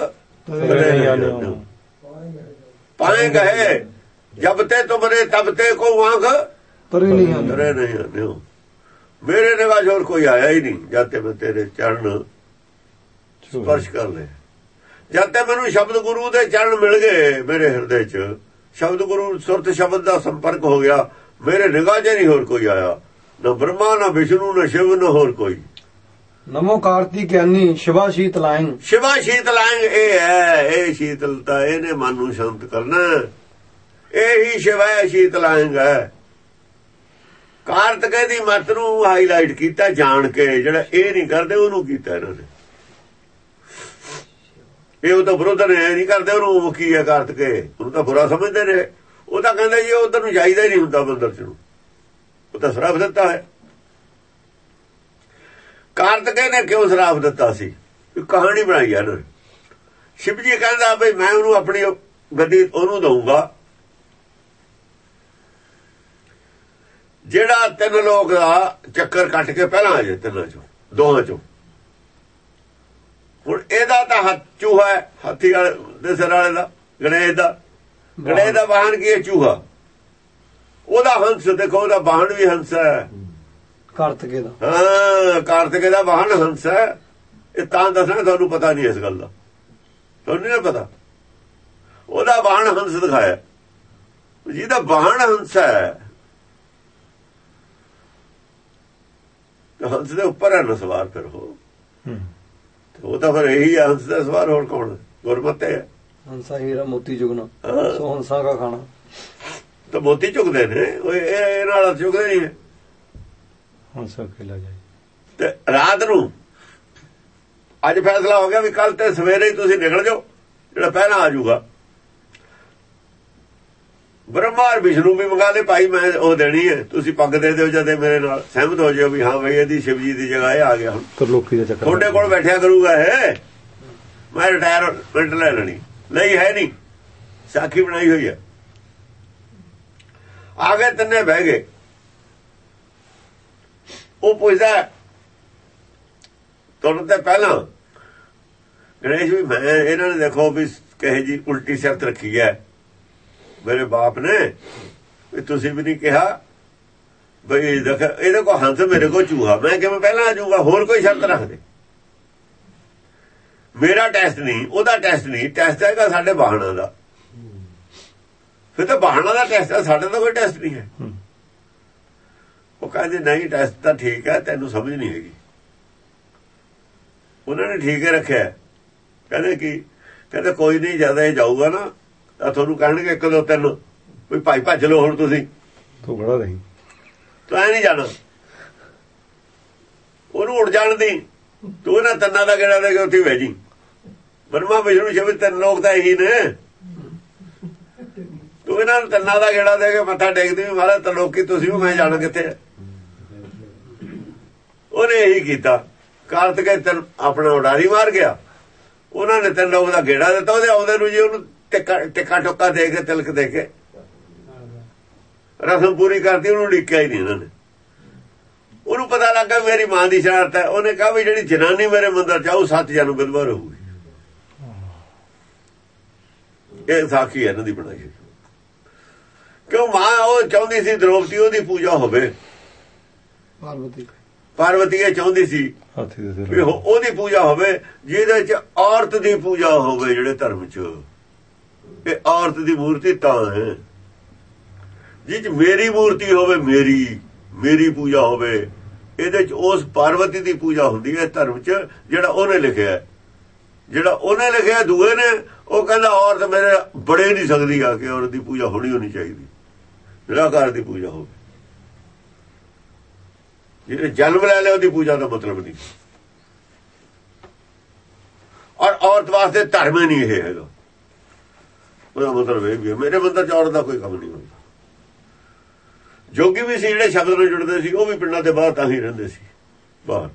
ਪਾਏ ਕਹੇ ਜਬ ਤੇ ਤੁਮਰੇ ਤਬ ਤੇ ਕੋ ਆਂਖ ਤਰੇ ਨਹੀਂ ਆਉਂਦੇ, ਤਰੇ ਨਹੀਂ ਆਉਂਦੇ ਹੋ। ਮੇਰੇ ਨਿਗਾਹ ਹੋਰ ਕੋਈ ਆਇਆ ਹੀ ਨਹੀਂ ਜਦ ਤੇ ਮੈਂ ਤੇਰੇ ਚਰਨ ਸਪਰਸ਼ ਕਰ ਲਏ। ਜਦ ਤੇ ਮੈਨੂੰ ਸ਼ਬਦ ਗੁਰੂ ਦੇ ਚਰਨ ਮਿਲ ਗਏ ਮੇਰੇ ਹਿਰਦੇ 'ਚ, ਸ਼ਬਦ ਗੁਰੂ ਸੁਰਤ ਸ਼ਬਦ ਦਾ ਸੰਪਰਕ ਹੋ ਗਿਆ, ਮੇਰੇ ਨਿਗਾਹ 'ਚ ਨਹੀਂ ਹੋਰ ਕੋਈ ਆਇਆ, ਨਾ ਬ੍ਰਹਮਾ ਨਾ ਵਿਸ਼ਨੂੰ ਨਾ ਸ਼ਿਵ ਨਾ ਹੋਰ ਕੋਈ। ਨਮੋ ਕਾਰਤਿਕ ਗਿਆਨੀ ਸ਼ਿਵਾ ਸ਼ੀਤਲਾਇੰ, ਸ਼ਿਵਾ ਸ਼ੀਤਲਾਇੰ ਇਹ ਹੈ, ਇਹ ਸ਼ੀਤਲਤਾ, ਇਹਨੇ ਮਨ ਨੂੰ ਸ਼ਾਂਤ ਕਰਨਾ, ਇਹ ਹੀ ਸ਼ਿਵਾ ਸ਼ੀਤਲਾਇੰ ਹੈ। ਕਾਰਤਕੇ ਦੀ ਮੱਤ ਨੂੰ ਹਾਈਲਾਈਟ ਕੀਤਾ ਜਾਣ ਕੇ, ਜਿਹੜਾ ਇਹ ਨਹੀਂ ਕਰਦੇ ਉਹਨੂੰ ਕੀਤਾ ਇਹਨਾਂ ਨੇ। ਇਹ ਉਹ ਤਾਂ ਵਿਰੋਧ ਨੇ, ਨਹੀਂ ਕਰਦੇ ਉਹਨੂੰ। ਕੀ ਹੈ ਕਾਰਤਕੇ? ਉਹਨੂੰ ਤਾਂ ਬੁਰਾ ਸਮਝਦੇ ਨੇ। ਉਹ ਤਾਂ ਕਹਿੰਦੇ ਜੀ ਉਧਰ ਨੂੰ ਜਾਈਦਾ ਹੀ ਨਹੀਂ ਹੁੰਦਾ ਮੰਦਰ ਚ ਨੂੰ, ਉਹ ਤਾਂ ਸ਼ਰਾਪ ਦਿੱਤਾ ਹੈ। ਕਾਰਤਕੇ ਨੇ ਕਿਉਂ ਸ਼ਰਾਪ ਦਿੱਤਾ ਸੀ? ਕਹਾਣੀ ਬਣਾਈ ਹੈ ਨਾ। ਸ਼ਿਵ ਜੀ ਕਹਿੰਦਾ ਬਈ ਮੈਂ ਉਹਨੂੰ ਆਪਣੀ ਗੱਦੀ ਉਹਨੂੰ ਦਊਂਗਾ ਜਿਹੜਾ ਤਿੰਨ ਲੋਕ ਦਾ ਚੱਕਰ ਕੱਟ ਕੇ ਪਹਿਲਾਂ ਆ ਜਾਏ, ਤਿੰਨਾਂ ਚੋਂ ਦੋਹਾਂ ਚੋਂ। ਹੁਣ ਇਹਦਾ ਤਾਂ ਹੱਥ ਚੂਹਾ ਹੈ, ਹਾਥੀ ਵਾਲੇ ਦੇ ਸਿਰ ਵਾਲੇ ਦਾ, ਗਣੇਸ਼ ਦਾ। ਗਣੇਸ਼ ਦਾ ਵਾਹਨ ਕੀ ਹੈ? ਚੂਹਾ। ਉਹਦਾ ਹੰਸ ਦੇਖੋ, ਉਹਦਾ ਵਾਹਨ ਵੀ ਹੰਸ ਹੈ। ਕਾਰਤਕੇ ਦਾ, ਹਾਂ, ਕਾਰਤਕੇ ਦਾ ਵਾਹਨ ਹੰਸ ਹੈ। ਇਹ ਤਾਂ ਦੱਸਣਾ, ਤੁਹਾਨੂੰ ਪਤਾ ਨਹੀਂ ਇਸ ਗੱਲ ਦਾ, ਤੁਹਾਨੂੰ ਨਹੀਂ ਪਤਾ। ਉਹਦਾ ਵਾਹਨ ਹੰਸ ਦਿਖਾਇਆ, ਜਿਹਦਾ ਵਾਹਨ ਹੰਸ ਹੈ, ਹੰਸ ਦੇ ਉੱਪਰ ਹੈ ਨਾ ਸਵਾਰ। ਫਿਰ ਉਹ ਉਹ ਤਾਂ ਫਿਰ ਇਹੀ ਹੈ ਹੰਸ ਦਾ ਸਵਾਰ, ਹੋਰ ਕੌਣ? ਗੁਰਮਤਿ ਹੈ। ਹੰਸਾ ਹੀਰਾ ਮੋਤੀ ਚੁਗਣਾ, ਸੋ ਹੰਸਾ ਦਾ ਖਾਣਾ। ਤਾਂ ਮੋਤੀ ਚੁਗਦੇ ਨੇ, ਉਹ ਇਹ ਨਾਲ ਚੁਗਦੇ ਨਹੀਂ ਹੈ। ਹੰਸਾ ਖੇਲਾ ਜਾਏ ਤੇ ਰਾਤ ਨੂੰ ਅੱਜ ਫੈਸਲਾ ਹੋ ਗਿਆ ਵੀ ਕੱਲ ਤੇ ਸਵੇਰੇ ਹੀ ਤੁਸੀਂ ਨਿਕਲ ਜਾਓ, ਜਿਹੜਾ ਪਹਿਲਾਂ ਆ ਜਾਊਗਾ। ਬ੍ਰਹਮਾ ਔਰ ਵਿਸ਼ਨੂੰ ਵੀ ਮੰਗਾ ਲੈ, ਭਾਈ ਮੈਂ ਉਹ ਦੇਣੀ ਹੈ, ਤੁਸੀਂ ਪੱਗ ਦੇ ਦਿਓ ਜਦੇ ਮੇਰੇ ਨਾਲ ਸਹਿਮਤ ਹੋ ਜਾਓ ਵੀ ਹਾਂ ਬਈ ਇਹਦੀ ਸ਼ਿਵ ਜੀ ਦੀ ਜਗ੍ਹਾ ਇਹ ਆ ਗਿਆ। ਹੁਣ ਤਰਲੋਕੀ ਦਾ ਚੱਕਰ ਤੁਹਾਡੇ ਕੋਲ ਬੈਠਿਆ ਕਰੂਗਾ ਇਹ, ਮੈਂ ਰਿਟਾਇਰਮੈਂਟ ਲੈ ਲੈਣੀ ਲਈ ਹੈ ਨਹੀਂ, ਸਾਖੀ ਬਣਾਈ ਹੋਈ ਹੈ। ਆ ਗਏ ਤਿੰਨੇ ਬਹਿ ਗਏ। ਉਹ ਪੁੱਛਦਾ ਤੁਰਨ ਤੇ ਪਹਿਲਾਂ ਗਣੇਸ਼ ਵੀ ਮੈਂ ਇਹਨਾਂ ਨੇ ਦੇਖੋ ਵੀ ਕਹੇ ਜੀ ਉਲਟੀ ਸ਼ਰਤ ਰੱਖੀ ਹੈ ਮੇਰੇ ਬਾਪ ਨੇ, ਵੀ ਤੁਸੀਂ ਵੀ ਨਹੀਂ ਕਿਹਾ ਬਈ ਦੇਖ ਇਹਦੇ ਕੋਲ ਹੰਸ ਮੇਰੇ ਕੋਲ ਚੂਹਾ, ਮੈਂ ਕਿਵੇਂ ਪਹਿਲਾਂ ਆ ਜਾਊਗਾ? ਹੋਰ ਕੋਈ ਸ਼ਰਤ ਰੱਖ ਦੇ। ਮੇਰਾ ਟੈਸਟ ਨਹੀਂ, ਉਹਦਾ ਟੈਸਟ ਨਹੀਂ, ਟੈਸਟ ਹੈਗਾ ਸਾਡੇ ਵਾਹਨਾਂ ਦਾ। ਫਿਰ ਤਾਂ ਵਾਹਨਾਂ ਦਾ ਟੈਸਟ ਹੈ, ਸਾਡੇ ਦਾ ਕੋਈ ਟੈਸਟ ਨਹੀਂ ਹੈ। ਉਹ ਕਹਿੰਦੇ ਨਹੀਂ ਟੈਸਟ ਤਾਂ ਠੀਕ ਹੈ, ਤੈਨੂੰ ਸਮਝ ਨਹੀਂ ਹੈਗੀ। ਉਹਨਾਂ ਨੇ ਠੀਕ ਹੈ ਰੱਖਿਆ। ਕਹਿੰਦੇ ਕੀ? ਕਹਿੰਦੇ ਕੋਈ ਨਹੀਂ, ਜਿਆਦਾ ਇਹ ਜਾਊਗਾ ਨਾ ਤਾਂ ਤੁਹਾਨੂੰ ਕਹਿਣਗੇ ਇੱਕ ਦੋ ਤਿੰਨ ਵੀ ਭਾਈ ਭੱਜ ਲਓ ਹੁਣ ਤੁਸੀਂ, ਤੂੰ ਖੜਾ ਰਹੀ, ਤੂੰ ਐ ਨਹੀਂ ਜਾਣਾ, ਉਹਨੂੰ ਉੱਡ ਜਾਣ ਦੀ, ਤੂੰ ਇਹਨਾਂ ਤਿੰਨਾਂ ਦਾ ਗੇੜਾ ਦੇ ਕੇ ਉੱਥੇ ਬਹਿ ਜੀ। ਬ੍ਰਹਮਾ ਵਿਸ਼ਨੂੰ ਸ਼ਿਵ ਤਿੰਨ ਲੋਕ ਤਾਂ ਇਹੀ ਨੇ, ਤੂੰ ਇਹਨਾਂ ਨੂੰ ਤਿੰਨਾਂ ਦਾ ਗੇੜਾ ਦੇ ਕੇ ਮੱਥਾ ਟੇਕਦੀ ਵੀ ਮਹਾਰਾਜ ਤਲੋਕੀ ਤੁਸੀਂ ਵੀ, ਮੈਂ ਜਾਣਾ ਕਿੱਥੇ। ਉਹਨੇ ਇਹੀ ਕੀਤਾ। ਕਾਰਤਕੇ ਤਿੰਨ ਆਪਣਾ ਉਡਾਰੀ ਮਾਰ ਗਿਆ, ਉਹਨਾਂ ਨੇ ਤਿੰਨ ਲੋਕ ਦਾ ਗੇੜਾ ਦਿੱਤਾ, ਉਹਦੇ ਆਉਂਦੇ ਨੂੰ ਜੀ ਉਹਨੂੰ ਟਿੱਕਾ ਟਿੱਕਾ ਟੁੱਕਾ ਦੇ ਕੇ ਤਿਲਕ ਦੇ ਕੇ ਰਸਮ ਪੂਰੀ ਕਰਤੀ, ਉਹਨੂੰ ਉਡੀਕਿਆ ਹੀ ਨਹੀਂ ਇਹਨਾਂ ਨੇ। ਉਹਨੂੰ ਪਤਾ ਲੱਗਾ ਮੇਰੀ ਮਾਂ ਦੀ ਸ਼ਰਾਰਤ ਹੈ, ਉਹਨੇ ਕਿਹਾ ਵੀ ਜਿਹੜੀ ਜਨਾਨੀ ਮੇਰੇ ਮੰਦਰ ਚਾਹੂ ਸੱਤ ਜਨਮ ਵਿਧਵਾ ਰਹੂਗੀ। ਇਹ ਸਾਖੀ ਹੈ ਇਹਨਾਂ ਦੀ ਬਣਾਈ। ਕਿਉਂ ਮਾਂ ਉਹ ਚਾਹੁੰਦੀ ਸੀ ਦ੍ਰੋਪਦੀ ਉਹਦੀ ਪੂਜਾ ਹੋਵੇ, ਪਾਰਵਤੀ ਪਾਰਵਤੀ ਇਹ ਚਾਹੁੰਦੀ ਸੀ ਵੀ ਉਹਦੀ ਪੂਜਾ ਹੋਵੇ, ਜਿਹਦੇ ਚ ਔਰਤ ਦੀ ਪੂਜਾ ਹੋਵੇ। ਜਿਹੜੇ ਧਰਮ ਚ ਇਹ ਔਰਤ ਦੀ ਮੂਰਤੀ ਤਾਂ ਹੈ ਜਿਹ ਚ ਮੇਰੀ ਮੂਰਤੀ ਹੋਵੇ, ਮੇਰੀ ਮੇਰੀ ਪੂਜਾ ਹੋਵੇ। ਇਹਦੇ ਚ ਉਸ ਪਾਰਵਤੀ ਦੀ ਪੂਜਾ ਹੁੰਦੀ ਹੈ ਧਰਮ ਚ, ਜਿਹੜਾ ਉਹਨੇ ਲਿਖਿਆ। ਜਿਹੜਾ ਉਹਨੇ ਲਿਖਿਆ ਦੂਏ ਨੇ, ਉਹ ਕਹਿੰਦਾ ਔਰਤ ਮੇਰੇ ਬੜੇ ਨਹੀਂ ਸਕਦੀ ਆ ਕੇ, ਔਰਤ ਦੀ ਪੂਜਾ ਹੋਣੀ ਹੋਣੀ ਚਾਹੀਦੀ, ਨਿਰਾਕਾਰ ਦੀ ਪੂਜਾ ਹੋਵੇ। ਜਿਹਨੇ ਜਨਮ ਲੈ ਲਿਆ ਉਹਦੀ ਪੂਜਾ ਦਾ ਮਤਲਬ ਨਹੀਂ। ਔਰ ਔਰਤ ਵਾਸਤੇ ਧਰਮ ਹੀ ਨਹੀਂ ਇਹ ਹੈਗਾ, ਉਹਦਾ ਮਤਲਬ ਇਹ ਵੀ ਮੇਰੇ ਮੰਦਰ ਚ ਔਰਤ ਦਾ ਕੋਈ ਕੰਮ ਨਹੀਂ ਹੁੰਦਾ। ਜੋਗੀ ਵੀ ਸੀ ਜਿਹੜੇ ਸ਼ਬਦ ਨਾਲ ਜੁੜਦੇ ਸੀ, ਉਹ ਵੀ ਪਿੰਡਾਂ ਦੇ ਬਾਹਰ ਤਾਂ ਹੀ ਰਹਿੰਦੇ ਸੀ ਬਾਹਰ।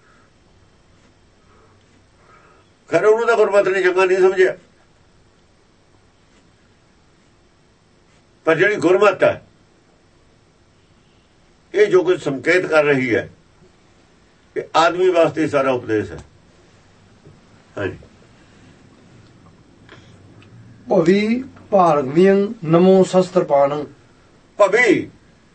ਖੈਰ ਉਹਨੂੰ ਤਾਂ ਗੁਰਮਤਿ ਨੇ ਚੰਗਾ ਨਹੀਂ ਸਮਝਿਆ, ਪਰ ਜਿਹੜੀ ਗੁਰਮਤਿ ਹੈ ਇਹ ਜੋ ਕੁਝ ਸੰਕੇਤ ਕਰ ਰਹੀ ਹੈ ਕਿ ਆਦਮੀ ਵਾਸਤੇ ਸਾਰਾ ਉਪਦੇਸ਼ ਹੈ। ਹਾਂਜੀ। ਭਵੀ ਭਾਰਗਵੀਆਂ ਨਮੋ ਸ਼ਸਤਰਪਾਣ। ਭਵੀ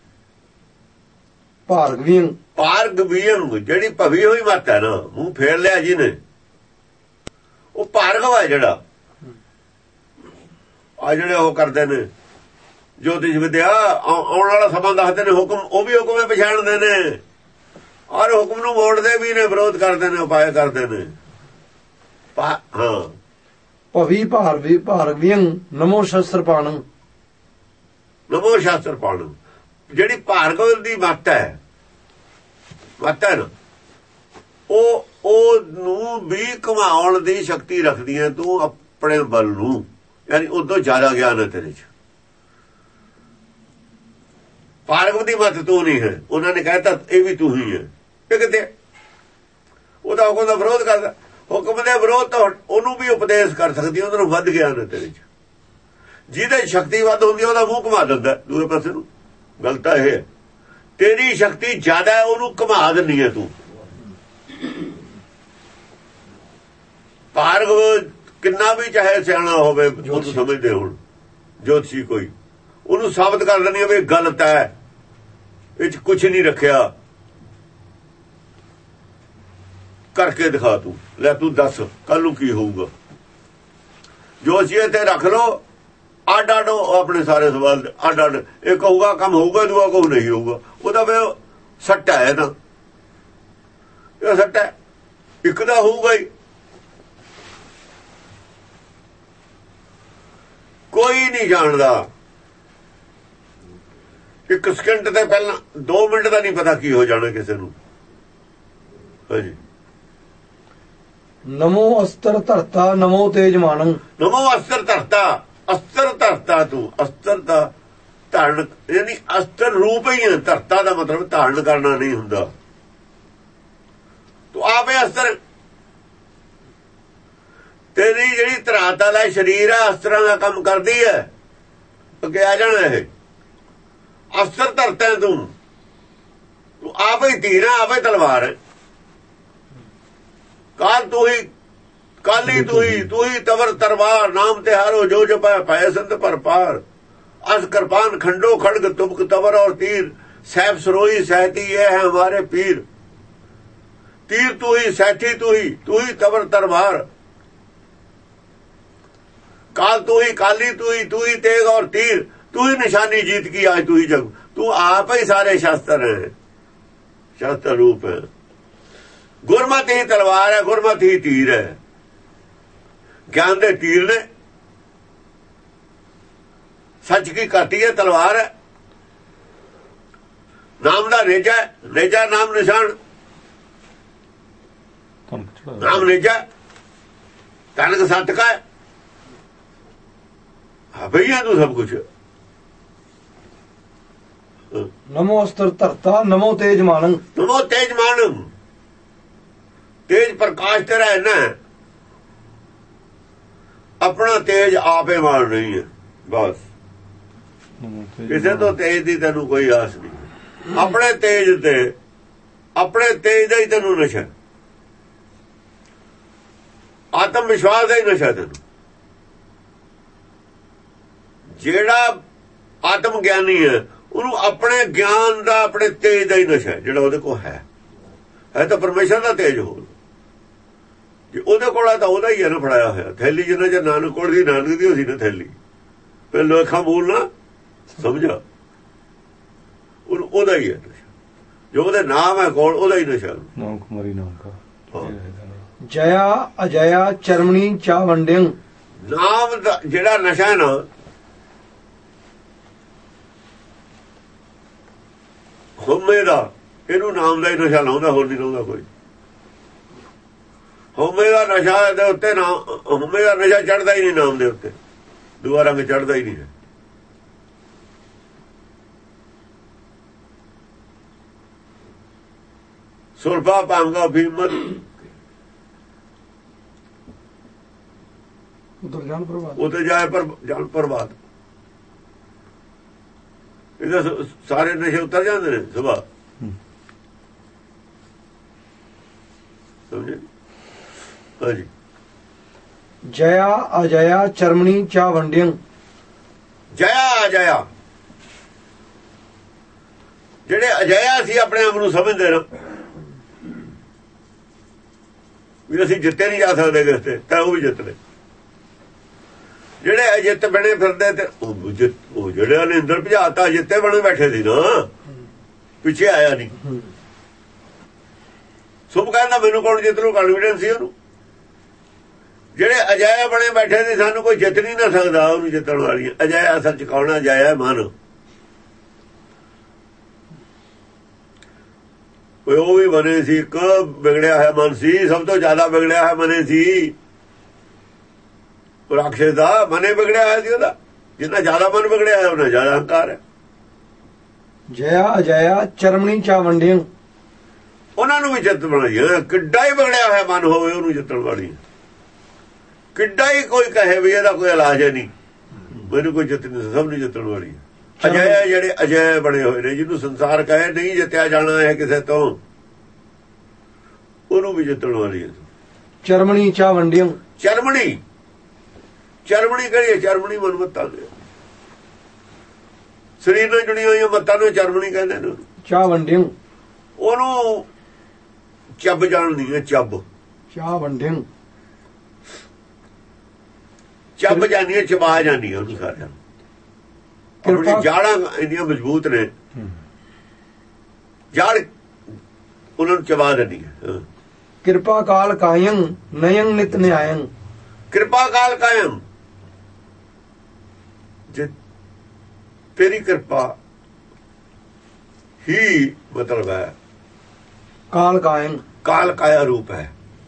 ਭਾਰਗਵੀਆਂ ਭਾਰਗਵੀਆਂ ਜਿਹੜੀ ਭਵੀ ਹੋਈ ਮੱਤ ਹੈ ਨਾ, ਮੂੰਹ ਫੇਰ ਲਿਆ ਜੀ ਨੇ, ਉਹ ਭਾਰਗਵ ਹੈ। ਜਿਹੜਾ ਆ ਜਿਹੜੇ ਉਹ ਕਰਦੇ ਨੇ ਜੋਤਿਸ਼ ਵਿਦਿਆ, ਆਉਣ ਵਾਲਾ ਸਮਾਂ ਦੱਸਦੇ ਨੇ, ਹੁਕਮ ਉਹ ਵੀ ਹੁਕਮੇ ਪਛਾਣਦੇ ਨੇ, ਔਰ ਹੁਕਮ ਨੂੰ ਮੋੜਦੇ ਵੀ ਨੇ, ਵਿਰੋਧ ਕਰਦੇ ਨੇ, ਉਪਾਅ ਕਰਦੇ ਨੇ। ਹਾਂ ਭਵੀ ਭਾਰਵੀ ਭਾਰਗਵੀਆਂ ਨਮੋ ਸ਼ਸਤਰਪਾਣ। ਨਮੋ ਸ਼ਸਤਰਪਾਣ ਜਿਹੜੀ ਭਾਰਗਵ ਦੀ ਮੱਤ ਹੈ, ਮੱਤ ਹੈ ਨਾ, ਉਹ ਉਹ ਨੂੰ ਵੀ ਘੁਮਾਉਣ ਦੀ ਸ਼ਕਤੀ ਰੱਖਦੀ ਹੈ ਤੂੰ ਆਪਣੇ ਬਲ ਨੂੰ, ਯਾਨੀ ਉਦੋਂ ਜ਼ਿਆਦਾ ਗਿਆਨ ਹੈ ਤੇਰੇ ਚ। ਭਾਰਗਵ ਦੀ ਮੱਤ ਤੂੰ ਨਹੀਂ ਹੈ। ਉਹਨਾਂ ਨੇ ਕਹਿਤਾ ਇਹ ਵੀ ਤੂੰ ਹੀ ਹੈ। ਇਹ ਕਿਤੇ ਉਹਦਾ ਹੁਕਮ ਦਾ ਵਿਰੋਧ ਕਰਦਾ, ਹੁਕਮ ਦੇ ਵਿਰੋਧ ਤਾਂ ਉਹਨੂੰ ਵੀ ਉਪਦੇਸ਼ ਕਰ ਸਕਦੀ, ਉਹਨਾਂ ਨੂੰ ਵੱਧ ਗਿਆਨ ਹੈ ਤੇਰੇ ਚ। ਜਿਹਦੇ ਸ਼ਕਤੀ ਵੱਧ ਹੁੰਦੀ ਉਹਦਾ ਮੂੰਹ ਘੁਮਾ ਦਿੰਦਾ ਦੂਏ ਪਾਸੇ ਨੂੰ। ਗੱਲ ਤਾਂ ਇਹ ਹੈ, ਤੇਰੀ ਸ਼ਕਤੀ ਜ਼ਿਆਦਾ ਹੈ, ਉਹਨੂੰ ਘੁਮਾ ਦਿੰਦੀ ਹੈ ਤੂੰ। ਭਾਰਗਵ ਕਿੰਨਾ ਵੀ ਚਾਹੇ ਸਿਆਣਾ ਹੋਵੇ, ਉਹਨੂੰ ਸਮਝਦੇ ਹੁਣ ਜੋਤਸ਼ੀ ਕੋਈ, ਉਹਨੂੰ ਸਾਬਤ ਕਰ ਦਿੰਦੀ ਹੈ ਵੀ ਗਲਤ ਹੈ, ਇਹ ਚ ਕੁਛ ਨਹੀਂ ਰੱਖਿਆ, ਕਰਕੇ ਦਿਖਾ ਤੂੰ, ਲੈ ਤੂੰ ਦੱਸ ਕੱਲ ਨੂੰ ਕੀ ਹੋਊਗਾ। ਜੋਤਸ਼ੀ ਤੇ ਰੱਖ ਲੋ ਅੱਡ ਅੱਡ ਆਪਣੇ ਸਾਰੇ ਸਵਾਲ ਅੱਡ ਅੱਡ, ਇਹ ਕਹੂਗਾ ਕੰਮ ਹੋਊਗਾ, ਦੂਆ ਕਹੂ ਨਹੀਂ ਹੋਊਗਾ। ਉਹਦਾ ਵੇ ਸੱਟਾ ਹੈ ਨਾ, ਇਹ ਸੱਟਾ ਇੱਕ ਦਾ ਹੋਊਗਾ ਹੀ। ਕੋਈ ਨਹੀਂ ਜਾਣਦਾ, ਇੱਕ ਸਕਿੰਟ ਤੇ ਪਹਿਲਾਂ ਦੋ ਮਿੰਟ ਦਾ ਨਹੀਂ ਪਤਾ ਕੀ ਹੋ ਜਾਣਾ ਕਿਸੇ ਨੂੰ। ਹਾਂਜੀ। ਨਮੋ ਅਸਤਰ ਧਰਤਾ ਨਮੋ ਤੇਜਮਾਨ। ਨਮੋ ਅਸਤਰ ਧਰਤਾ, ਅਸਤਰ ਧਰਤਾ ਤੂੰ, ਅਸਤਰ ਦਾ ਧਾਰਨ, ਯਾਨੀ ਅਸਤਰ ਰੂਪ ਹੀ ਹੈ। ਧਰਤਾ ਦਾ ਮਤਲਬ ਧਾਰਨ ਕਰਨਾ ਨਹੀਂ ਹੁੰਦਾ, ਤੂੰ ਆਪੇ ਅਸਤਰ। ਤੇਰੀ ਜਿਹੜੀ ਧਰਾਤਲ ਹੈ ਸਰੀਰ ਹੈ, ਅਸਤਰਾਂ ਦਾ ਕੰਮ ਕਰਦੀ ਹੈ, ਅੱਗੇ ਆ ਜਾਣਾ ਇਹ। ਅਸਤਰ ਧਰਤਾ ਤੂੰ, ਤੂੰ ਆਪੇ ਹੀ ਤੀਰ ਹੈ, ਆਪੇ ਤਲਵਾਰ ਹੈ। ਕਾਲ ਤੂੰ ਹੀ, ਕਾਲੀ ਤੂੰ ਹੀ, ਤੂੰ ਹੀ ਤਵਰ ਤਰਵਾਰ, ਨਾਮ ਤਿਹਾरो ਜੋ ਜਪੈ ਪੈ ਸੰਤ ਪਰ ਪਾਰ। अस कृपान खंडो खड़ग तुमक तवर और तीर, सैफ सरोई सहती ये है हमारे पीर। तीर तू ही, सैठी तू ही, तू ही तवर तरवार। काल तू ही, काली तू ही, तू ही तेग और तीर, तू ही निशानी जीत की आज तू ही जग। तू आप ही सारे शास्त्र है, शास्त्र रूप है। गुरमत ही तलवार है, गुरमत ही तीर है। ज्ञान दे तीर ने, सच की काटी है तलवार है। नाम दा नेजा है, नेजा नाम निशान, नाम नेजा तनक सत का है। हाँ भैया तू सब कुछ। नमो अस्त्र धरता नमो तेजमान। नमो तेजमान, तेज प्रकाश तेरा है ना, ਆਪਣਾ ਤੇਜ ਆਪੇ ਮਾਰ ਰਹੀ ਹੈ ਬਸ। ਕਿਸੇ ਤੋਂ ਤੇਜ ਦੀ ਤੈਨੂੰ ਕੋਈ ਆਸ ਨਹੀਂ। ਆਪਣੇ ਤੇਜ ਤੇ ਆਪਣੇ ਤੇਜ ਦਾ ਹੀ ਤੈਨੂੰ ਨਸ਼ਾ, ਆਤਮ ਵਿਸ਼ਵਾਸ ਦਾ ਹੀ ਨਸ਼ਾ ਤੈਨੂੰ। ਜਿਹੜਾ ਆਤਮ ਗਿਆਨੀ ਹੈ ਉਹਨੂੰ ਆਪਣੇ ਗਿਆਨ ਦਾ, ਆਪਣੇ ਤੇਜ ਦਾ ਹੀ ਨਸ਼ਾ ਜਿਹੜਾ ਉਹਦੇ ਕੋਲ ਹੈ। ਹੈ ਤਾਂ ਪਰਮੇਸ਼ਰ ਦਾ ਤੇਜ ਹੋਰ, ਜੇ ਉਹਦੇ ਕੋਲ ਆ ਤਾਂ ਉਹਦਾ ਹੀ ਹੈ ਨਾ ਫੜਾਇਆ ਹੋਇਆ। ਥੈਲੀ ਜਿੰਨਾ ਜੇ ਨਾਨਕ ਕੋਲ ਦੀ, ਨਾਨਕ ਦੀ ਹੋਦੀ ਨਾ ਥੈਲੀ, ਫਿਰ ਲੋਖਾ ਮੂਲ ਨਾ ਸਮਝਾ, ਉਹਨੂੰ ਉਹਦਾ ਹੀ ਹੈ ਨਸ਼ਾ। ਜੋ ਉਹਦੇ ਨਾਮ ਹੈ ਕੋਲ ਉਹਦਾ ਹੀ ਨਸ਼ਾ। ਨਾਮ ਕੁਮਾਰੀ ਨਾਮ ਕਾ ਜया ਅਜया ਚਰਮਣੀ ਚਾ ਵੰਡਿੰ। ਨਾਮ ਦਾ ਜਿਹੜਾ ਨਸ਼ਾ ਹੈ ਨਾ, ਹਉਮੈ ਦਾ, ਇਹਨੂੰ ਨਾਮ ਦਾ ਹੀ ਨਸ਼ਾ ਲਾਉਂਦਾ, ਹੋਰ ਨਹੀਂ ਲਾਉਂਦਾ ਕੋਈ। ਹਉਮੈ ਦਾ ਨਸ਼ਾ ਦੇ ਉੱਤੇ ਨਾਮ, ਹਉਮੈ ਦਾ ਨਸ਼ਾ ਚੜਦਾ ਹੀ ਨਹੀਂ ਨਾਮ ਦੇ ਉੱਤੇ, ਦੂਆ ਰੰਗ ਚੜਦਾ ਹੀ ਨਹੀਂ ਹੈ। ਸੁਰਪਾ ਭਾਂਗਾ ਭੀਮਤ ਉਧਰ ਜਾਣ ਪ੍ਰਭਾਤ, ਉਤੇ ਜਾਏ ਪਰ ਜਾਣ ਪ੍ਰਭਾਤ। ਇਹਦਾ ਸਾਰੇ ਨਸ਼ੇ ਉਤਰ ਜਾਂਦੇ ਨੇ ਸੁਭਾ, ਸਮਝੇ? ਹਾਂਜੀ। ਜया ਅਜया ਚਰਮਣੀ ਚਾ ਵੰਡਿੰ। ਜया ਅਜया, ਜਿਹੜੇ ਅਜਿਹਾ ਸੀ ਆਪਣੇ ਆਪ ਨੂੰ ਸਮਝਦੇ ਨਾ ਵੀ ਅਸੀਂ ਜਿੱਤੇ ਨਹੀਂ ਜਾ ਸਕਦੇ ਕਿਸੇ, ਤਾਂ ਉਹ ਵੀ ਜਿੱਤ ਲਏ। ਜਿਹੜੇ ਅਜਿੱਤ ਬਣੇ ਫਿਰਦੇ ਤੇ ਉਹ ਜਿਹੜੇ ਨੇ ਅੰਦਰ ਭਜਾਤਾ, ਜਿੱਤੇ ਬਣੇ ਬੈਠੇ ਸੀ ਨਾ, ਪਿੱਛੇ ਆਇਆ ਨਹੀਂ। ਸੁਭ ਕਹਿੰਦਾ ਮੈਨੂੰ ਕੌਣ ਜਿੱਤ ਲੂ, ਕੌਨਫੀਡੈਂਸ ਸੀ ਉਹਨੂੰ। ਜਿਹੜੇ ਅਜਿਹਾ ਬਣੇ ਬੈਠੇ ਸੀ, ਸਾਨੂੰ ਕੋਈ ਜਿੱਤ ਨਹੀਂ ਨਾ ਸਕਦਾ ਉਹਨੂੰ ਜਿੱਤਣ ਵਾਲੀਆਂ। ਅਜਿਹਾ ਸੱਚ ਕੌਣਾ, ਅਜਿਹਾ ਮਨ। ਉਹ ਵੀ ਬਣੇ ਸੀ, ਇੱਕ ਵਿਗੜਿਆ ਹੋਇਆ ਮਨ ਸੀ, ਸਭ ਤੋਂ ਜ਼ਿਆਦਾ ਵਿਗੜਿਆ ਹੋਇਆ ਮਨੇ ਸੀ ਰਾਖਸ਼ ਦਾ। ਮਨੇ ਵਿਗੜਿਆ ਹੋਇਆ ਸੀ ਉਹਦਾ, ਜਿੰਨਾ ਜ਼ਿਆਦਾ ਮਨ ਵਿਗੜਿਆ ਹੋਇਆ ਉਹਨਾਂ ਜ਼ਿਆਦਾ ਹੰਕਾਰ ਹੈ। ਜया ਅਜया ਚਰਮਣੀ ਚਾ ਵੰਡਿੰ। ਉਹਨਾਂ ਨੂੰ ਵੀ ਜਿੱਤ ਬਣਾਈ ਹੈ। ਕਿੱਡਾ ਹੀ ਵਿਗੜਿਆ ਹੋਇਆ ਮਨ ਹੋਵੇ ਉਹਨੂੰ ਜਿੱਤਣ ਵਾਲੀ, ਕਿੱਡਾ ਹੀ ਕੋਈ ਕਹੇ ਵੀ ਇਹਦਾ ਕੋਈ ਇਲਾਜ ਹੈ ਨਹੀਂ, ਮੈਨੂੰ ਕੋਈ ਜਿੱਤ ਨਹੀਂ, ਸਭ ਨੂੰ ਜਿੱਤਣ ਵਾਲੀ ਹੈ। ਅਜਿਹੇ ਜਿਹੜੇ ਅਜਿਹੇ ਬਣੇ ਹੋਏ ਨੇ, ਜਿਹਨੂੰ ਸੰਸਾਰ ਕਹੇ ਨਹੀਂ ਜਿੱਤਿਆ ਜਾਣਾ ਹੈ ਕਿਸੇ ਤੋਂ, ਉਹਨੂੰ ਵੀ ਜਿੱਤਣ ਵਾਲੀ ਹੈ। ਚਰਮਣੀ ਚਾ ਵੰਡਿੰ। ਚਰਮਣੀ, ਚਰਮਣੀ ਕਰੀਏ, ਚਰਮਣੀ ਮਨ ਮੱਤਾਂ ਦੇ ਸਰੀਰ ਨਾਲ ਜੁੜੀਆਂ ਹੋਈਆਂ ਮੱਤਾਂ ਨੂੰ ਚਰਮਣੀ ਕਹਿੰਦੇ ਨੇ। ਚਾ ਵੰਡਿੰ, ਉਹਨੂੰ ਚੱਬ ਜਾਣਦੀ ਹੈ। ਚੱਬ, ਚਾ ਵੰਡਿੰ, ਚੱਬ ਜਾਂਦੀ ਹੈ, ਚਬਾ ਜਾਂਦੀ ਹੈ ਉਹਨੂੰ ਸਾਰਿਆਂ ਨੂੰ। ਆਪਣੀ ਜਾੜਾਂ ਇੰਨੀਆਂ ਮਜ਼ਬੂਤ ਨੇ, ਜੜ ਉਹਨਾਂ ਨੂੰ ਚਬਾ ਦਿੰਦੀ ਹੈ। ਕਿਰਪਾ ਕਾਲ ਕਾਇੰ ਨਯੰ ਨਿਤ ਨਿਆਇੰ। ਕਿਰਪਾ ਕਾਲ ਕਾਇਮ, ਜੇ ਤੇਰੀ ਕਿਰਪਾ ਹੀ ਮਤਲਬ ਹੈ ਕਾਲ ਕਾਇੰ, ਕਾਲ ਕਾਇਆ ਰੂਪ ਹੈ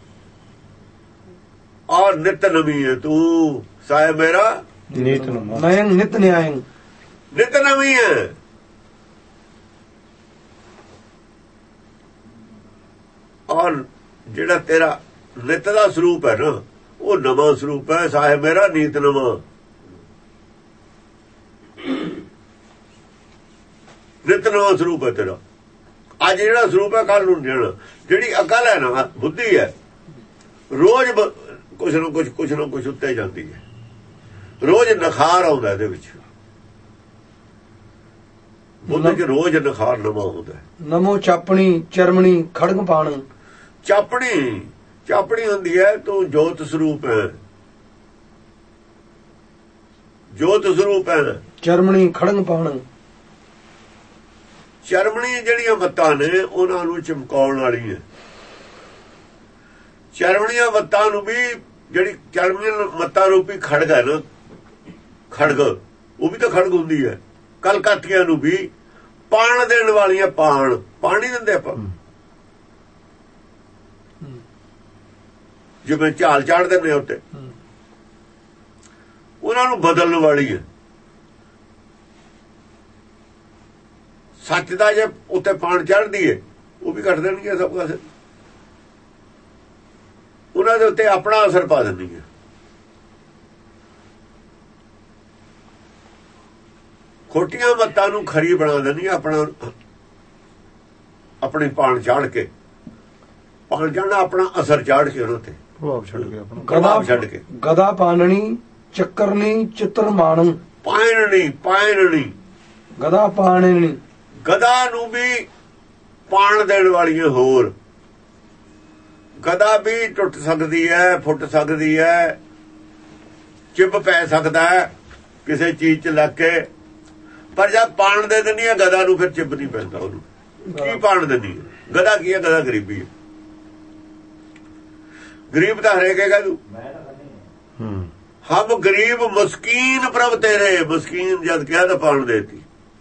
ਔਰ ਨਿਤ ਨਵੀਂ ਹੈ ਤੂੰ। ਸਾਹਿਬ ਮੇਰਾ ਨੀਤ ਨੂੰ ਨਯੰ ਨਿਤ ਨਿਆਇੰ। ਨਿਤ ਨਵੀਂ ਹੈ, ਔਰ ਜਿਹੜਾ ਤੇਰਾ ਨਿਤ ਦਾ ਸਰੂਪ ਹੈ ਨਾ, ਉਹ ਨਵਾਂ ਸਰੂਪ ਹੈ। ਸਾਹਿਬ ਮੇਰਾ ਨੀਤ ਨਵਾਂ, ਨਿਤ ਨਵਾਂ ਸਰੂਪ ਹੈ ਤੇਰਾ। ਅੱਜ ਜਿਹੜਾ ਸਰੂਪ ਹੈ ਕੱਲ ਨੂੰ ਦੇਣਾ। ਜਿਹੜੀ ਅਕਲ ਹੈ ਨਾ, ਬੁੱਧੀ ਹੈ, ਰੋਜ਼ ਕੁਛ ਨਾ ਕੁਛ ਕੁਛ ਨਾ ਕੁਛ ਉੱਤੇ ਜਾਂਦੀ ਹੈ, ਰੋਜ਼ ਨਖਾਰ ਆਉਂਦਾ ਇਹਦੇ ਵਿੱਚ। ਬੁੱਧ ਚ ਰੋਜ਼ ਨਖਾਰ ਨਵਾਂ ਹੁੰਦਾ। ਨਮੋ ਚਾਪਣੀ ਚਰਮਣੀ ਖੜਗ ਪਾਣ। ਚਾਪਣੀ, ਚਾਪਣੀ ਹੁੰਦੀ ਹੈ ਤੂੰ ਜੋਤ ਸਰੂਪ ਹੈ, ਜੋਤ ਸਰੂਪ ਹੈ। ਚਰਮਣੀ ਖੜਗ ਪਾਣ। ਚਰਮਣੀ ਜਿਹੜੀਆਂ ਮੱਤਾਂ ਨੇ ਉਹਨਾਂ ਨੂੰ ਚਮਕਾਉਣ ਵਾਲੀ ਹੈ। ਚਰਮਣੀਆਂ ਮੱਤਾਂ ਨੂੰ ਵੀ, ਜਿਹੜੀ ਚਰਮਣੀ ਮੱਤਾਂ ਰੂਪੀ ਖੜਗ ਹੈ ਨਾ, ਖੜਗ ਉਹ ਵੀ ਤਾਂ ਖੜਗ ਹੁੰਦੀ ਹੈ। ਕਲਕਾਤੀਆਂ ਨੂੰ ਵੀ ਪਾਣ ਦੇਣ ਵਾਲੀਆਂ, ਪਾਣ ਪਾਣੀ ਦਿੰਦੇ ਆਪਾਂ, ਜਿਵੇਂ ਝਾਲ ਚਾੜ ਦਿੰਦੇ ਉੱਤੇ, ਉਹਨਾਂ ਨੂੰ ਬਦਲਣ ਵਾਲੀ ਹੈ। ਸੱਚ ਦਾ ਜੇ ਉੱਤੇ ਪਾਣ ਚੜ੍ਹਦੀ ਹੈ, ਉਹ ਵੀ ਕੱਟ ਦੇਣਗੇ ਸਭ ਕੁਝ, ਉਹਨਾਂ ਦੇ ਉੱਤੇ ਆਪਣਾ ਅਸਰ ਪਾ ਦਿੰਦੀ ਹੈ। ਖੋਟੀਆਂ ਮੱਤਾਂ ਨੂੰ ਖਰੀ ਬਣਾ ਦੇਣੀ ਆਪਣਾ ਆਪਣੀ ਪਾਣ ਚਾੜ ਕੇ ਪਾਣ ਜਾਣਾ ਆਪਣਾ ਅਸਰ ਚਾੜ ਕੇ ਉਹਨਾਂ ਤੇ ਪ੍ਰਭਾਵ ਛੱਡ ਕੇ ਆਪਣਾ ਪ੍ਰਭਾਵ ਛੱਡ ਕੇ ਗਦਾ ਪਾਣਣੀ ਚੱਕਰਨੀ ਚਿੱਤਰ ਮਾਣਨ ਪਾਇਣਣੀ ਪਾਇਣਣੀ ਗਦਾ ਪਾਣਣੀ ਗਦਾ ਨੂੰ ਵੀ ਪਾਣ ਦੇਣ ਵਾਲੀਆਂ ਹੋਰ ਗਦਾ ਵੀ ਟੁੱਟ ਸਕਦੀ ਹੈ ਫੁੱਟ ਸਕਦੀ ਹੈ ਚਿੱਬ ਪੈ ਸਕਦਾ ਹੈ ਕਿਸੇ ਚੀਜ਼ 'ਚ ਲੱਗ ਕੇ ਪਰ ਜਦ ਪਾਣ ਦੇ ਦਿੰਦੀ ਹੈ ਗਦਾ ਨੂੰ ਫਿਰ ਚਿੱਬ ਨਹੀਂ ਪੈਂਦਾ ਉਹਨੂੰ ਕੀ ਪਾਣ ਦਿੰਦੀ ਹੈ ਗਦਾ ਕੀ ਹੈ ਗਦਾ ਗਰੀਬੀ ਹੈ ਗਰੀਬ ਤਾਂ ਹਰੇਕ ਹੈਗਾ ਤੂੰ ਹੂੰ ਹਮ ਗਰੀਬ ਮਸਕੀਨ ਪ੍ਰਭ ਤੇਰੇ ਮਸਕੀਨ ਜਦ ਕਿਹਾ ਤਾਂ ਪਾਣ ਦੇਤੀ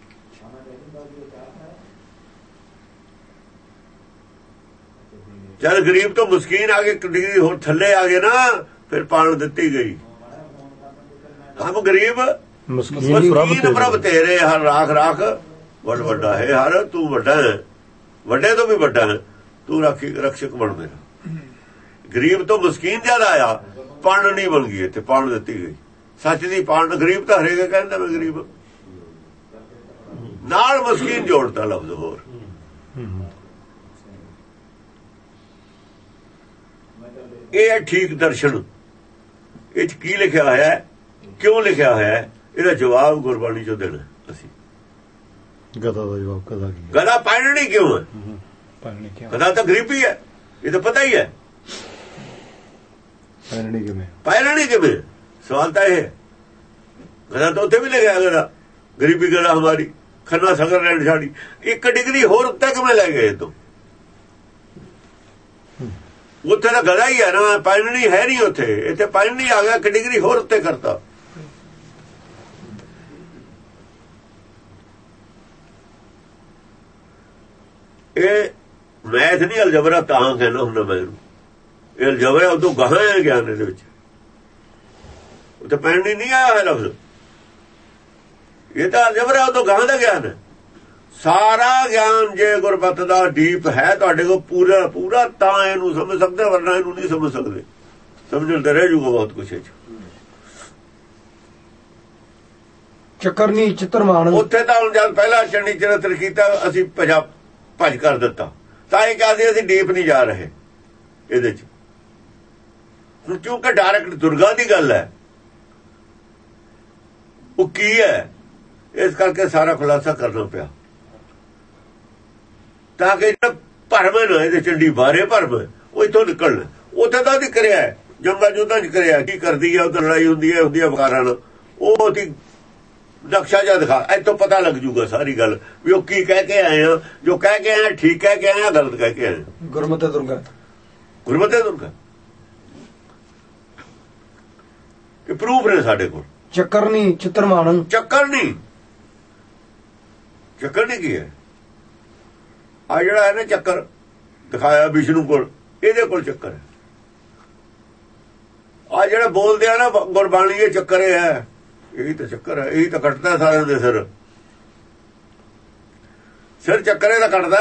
ਜਦ ਗਰੀਬ ਤੋਂ ਮਸਕੀਨ ਆ ਕੇ ਡਿਗਰੀ ਹੋਰ ਥੱਲੇ ਆ ਗਏ ਨਾ ਫਿਰ ਪਾਣ ਦਿੱਤੀ ਗਈ ਹਮ ਗਰੀਬ ਮਸਕੀਨ ਪ੍ਰਭ ਤੇਰੇ ਹਰ ਰਾਖ ਰਾਖ ਵੱਡ ਵੱਡਾ ਹੈ ਹਰ ਤੂੰ ਵੱਡਾ ਹੈ ਵੱਡੇ ਤੋਂ ਵੀ ਵੱਡਾ ਹੈ ਤੂੰ ਰਾਖੀ ਰਕਸ਼ਕ ਬਣ ਮੇਰਾ ਗਰੀਬ ਤੋਂ ਮਸਕੀਨ ਜਿਆਦਾ ਆਇਆ ਪਾਣ ਨਹੀਂ ਬਣ ਗਈ ਇੱਥੇ ਪਾਣ ਦਿੱਤੀ ਗਈ ਸੱਚ ਦੀ ਪਾਣ ਗਰੀਬ ਤਾਂ ਹਰੇਕ ਕਹਿੰਦਾ ਮੈਂ ਗਰੀਬ ਨਾਲ ਮਸਕੀਨ ਜੋੜਦਾ ਲਫ਼ਜ਼ ਹੋਰ ਇਹ ਹੈ ਠੀਕ ਦਰਸ਼ਨ ਇਹ 'ਚ ਕੀ ਲਿਖਿਆ ਹੋਇਆ ਹੈ ਕਿਉਂ ਲਿਖਿਆ ਹੋਇਆ ਹੈ ਇਹਦਾ ਜਵਾਬ ਗੁਰਬਾਣੀ ਚੋਂ ਦੇਣਾ ਅਸੀਂ ਗਦਾ ਦਾ ਜਵਾਬ ਕਦਾ ਕੀ ਗਦਾ ਪਾਣਣੀ ਕਿਉਂ ਹੈ ਪਾਣਣੀ ਕਿਉਂ ਗਦਾ ਤਾਂ ਗਰੀਬੀ ਹੈ ਇਹ ਤਾਂ ਪਤਾ ਹੀ ਹੈ ਪਾਣਣੀ ਕਿਵੇਂ ਪਾਣਣੀ ਕਿਵੇਂ ਸਵਾਲ ਤਾਂ ਇਹ ਗਦਾ ਤਾਂ ਉੱਥੇ ਵੀ ਲਿਖਿਆ ਗਦਾ ਗਰੀਬੀ ਗਦਾ ਹਮਾਰੀ ਖੰਨਾ ਸਗਰ ਰਹਿਣ ਛਾੜੀ ਇੱਕ ਡਿਗਰੀ ਹੋਰ ਉੱਤੇ ਕਿਵੇਂ ਲੈ ਗਏ ਤੋਂ ਉੱਥੇ ਤਾਂ ਗਦਾ ਹੀ ਹੈ ਨਾ ਪਾਣਣੀ ਹੈ ਨਹੀਂ ਉੱਥੇ ਇੱਥੇ ਪਾਣਣੀ ਆ ਗਿਆ ਇੱਕ ਡਿਗਰੀ ਹੋਰ ਉੱਤੇ ਕਰਤਾ ਇਹ ਮੈਥ ਨਹੀਂ ਅਲਜਬਰਾ ਤਾਂ ਕਹਿੰਦਾ ਹੁੰਦਾ ਮੈਨੂੰ ਇਹ ਅਲਜਬਰਾ ਉਦੋਂ ਗਾਹਾਂ ਹੈ ਗਿਆਨ ਦੇ ਵਿੱਚ ਉੱਥੇ ਪਾਣਣੀ ਨਹੀਂ ਆਇਆ ਹੈ ਲਫ਼ਜ਼ ਇਹ ਤਾਂ ਅਲਜਬਰਾ ਉਦੋਂ ਗਾਹਾਂ ਦਾ ਗਿਆਨ ਹੈ ਸਾਰਾ ਗਿਆਨ ਜੇ ਗੁਰਮਤਿ ਦਾ ਡੀਪ ਹੈ ਤੁਹਾਡੇ ਕੋਲ ਪੂਰਾ ਪੂਰਾ ਤਾਂ ਇਹਨੂੰ ਸਮਝ ਸਕਦੇ ਵਰਨਾ ਇਹਨੂੰ ਨਹੀਂ ਸਮਝ ਸਕਦੇ ਸਮਝਣ ਤੇ ਰਹਿ ਜੂਗਾ ਬਹੁਤ ਕੁਛ ਚੱਕਰਨੀ ਚਿੱਤਰ ਮਾਣ ਉੱਥੇ ਤਾਂ ਹੁਣ ਜਦ ਪਹਿਲਾਂ ਚੰਡੀ ਚਰਿੱਤਰ ਕੀਤਾ ਅਸੀਂ ਭਜਾ ਭਜ ਕਰ ਦਿੱਤਾ ਤਾਂ ਇਹ ਕਹਿੰਦੇ ਅਸੀਂ ਡੀਪ ਨਹੀਂ ਜਾ ਰਹੇ ਇਹਦੇ ਚ ਹੁਣ ਕਿਉਂਕਿ ਡਾਇਰੈਕਟ ਦੁਰਗਾ ਦੀ ਗੱਲ ਹੈ ਉਹ ਕੀ ਹੈ ਇਸ ਕਰਕੇ ਸਾਰਾ ਖੁਲਾਸਾ ਕਰਨਾ ਪਿਆ ਤਾਂ ਕਿ ਜਿਹੜਾ ਭਰਮ ਨਾ ਇਹਦੇ ਚੰਡੀ ਬਾਰੇ ਭਰਮ ਉਹ ਇੱਥੋਂ ਨਿਕਲਣਾ ਉੱਥੇ ਤਾਂ ਨਹੀਂ ਕਰਿਆ ਜੰਗਾ ਜੋਧਾਂ ਚ ਕਰਿਆ ਕੀ ਕਰਦੀ ਹੈ ਉਧਰ ਲੜਾਈ ਹੁੰਦੀ ਹੈ ਹੁੰਦੀ ਹੈ ਬਕਾਰਾਂ ਨਾਲ ਉਹ ਦੀ ਨਕਸ਼ਾ ਜਿਹਾ ਦਿਖਾ ਇੱਥੋਂ ਪਤਾ ਲੱਗ ਜੂਗਾ ਸਾਰੀ ਗੱਲ ਵੀ ਉਹ ਕੀ ਕਹਿ ਕੇ ਆਏ ਆ ਜੋ ਕਹਿ ਕੇ ਆਏ ਠੀਕ ਕਹਿ ਕੇ ਆਏ ਆ ਗਲਤ ਕਹਿ ਕੇ ਆਏ ਗੁਰਮਤਿ ਦੁਰਗਾ ਗੁਰਮਤਿ ਦੁਰਗਾ ਇਹ ਪ੍ਰੂਫ ਨੇ ਸਾਡੇ ਕੋਲ ਚੱਕਰਨੀ ਚਿੱਤਰ ਮਾਣਨ ਚੱਕਰ ਨਹੀਂ ਚੱਕਰ ਨਹੀਂ ਕੀ ਹੈ ਆ ਜਿਹੜਾ ਹੈ ਨਾ ਚੱਕਰ ਦਿਖਾਇਆ ਵਿਸ਼ਨੂੰ ਕੋਲ ਇਹਦੇ ਕੋਲ ਚੱਕਰ ਹੈ ਆ ਜਿਹੜਾ ਬੋਲਦੇ ਆ ਨਾ ਗੁਰਬਾਣੀ ਇਹ ਚੱਕਰ ਹੈ ਇਹੀ ਤਾਂ ਚੱਕਰ ਹੈ ਇਹੀ ਤਾਂ ਕੱਟਦਾ ਸਾਰਿਆਂ ਦੇ ਸਿਰ ਸਿਰ ਚੱਕਰੇ ਦਾ ਕੱਟਦਾ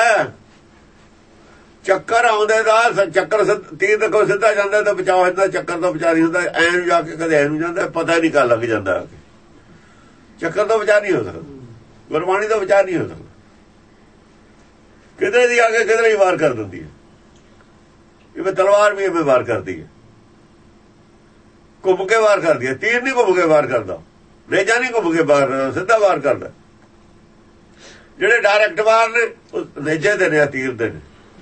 ਚੱਕਰ ਆਉਂਦੇ ਦਾ ਚੱਕਰ ਤੀਰ ਦੇ ਕੋਲ ਸਿੱਧਾ ਜਾਂਦਾ ਤਾਂ ਬਚਾਅ ਹੁੰਦਾ ਚੱਕਰ ਤੋਂ ਬਚਾ ਨਹੀਂ ਹੁੰਦਾ ਐ ਨੂੰ ਜਾ ਕੇ ਕਦੇ ਐ ਨੂੰ ਜਾਂਦਾ ਪਤਾ ਨਹੀਂ ਕਦ ਲੱਗ ਜਾਂਦਾ ਚੱਕਰ ਤੋਂ ਬਚਾ ਨਹੀਂ ਹੋ ਸਕਦਾ ਗੁਰਬਾਣੀ ਦਾ ਬਚਾ ਨਹੀਂ ਹੋ ਸਕਦਾ ਕਿਧਰੇ ਦੀ ਆ ਕੇ ਕਿਧਰੇ ਹੀ ਵਾਰ ਕਰ ਦਿੰਦੀ ਹੈ ਇਹ ਤਲਵਾਰ ਵੀ ਐਵੇਂ ਵਾਰ ਕਰਦੀ ਹੈ ਘੁੰਮ ਕੇ ਵਾਰ ਕਰਦੀ ਹੈ ਤੀਰ ਨਹੀਂ ਘੁੰਮ ਕੇ ਵਾਰ ਕਰਦਾ ਨੇਜਾ ਨਹੀਂ ਘੁੰਮ ਕੇ ਵਾਰ ਸਿੱਧਾ ਵਾਰ ਕਰਦਾ ਜਿਹੜੇ ਡਾਇਰੈਕਟ ਵਾਰ ਨੇ ਉਹ ਨੇਜੇ ਦੇ ਨੇ ਤੀਰ ਦੇ ਨੇ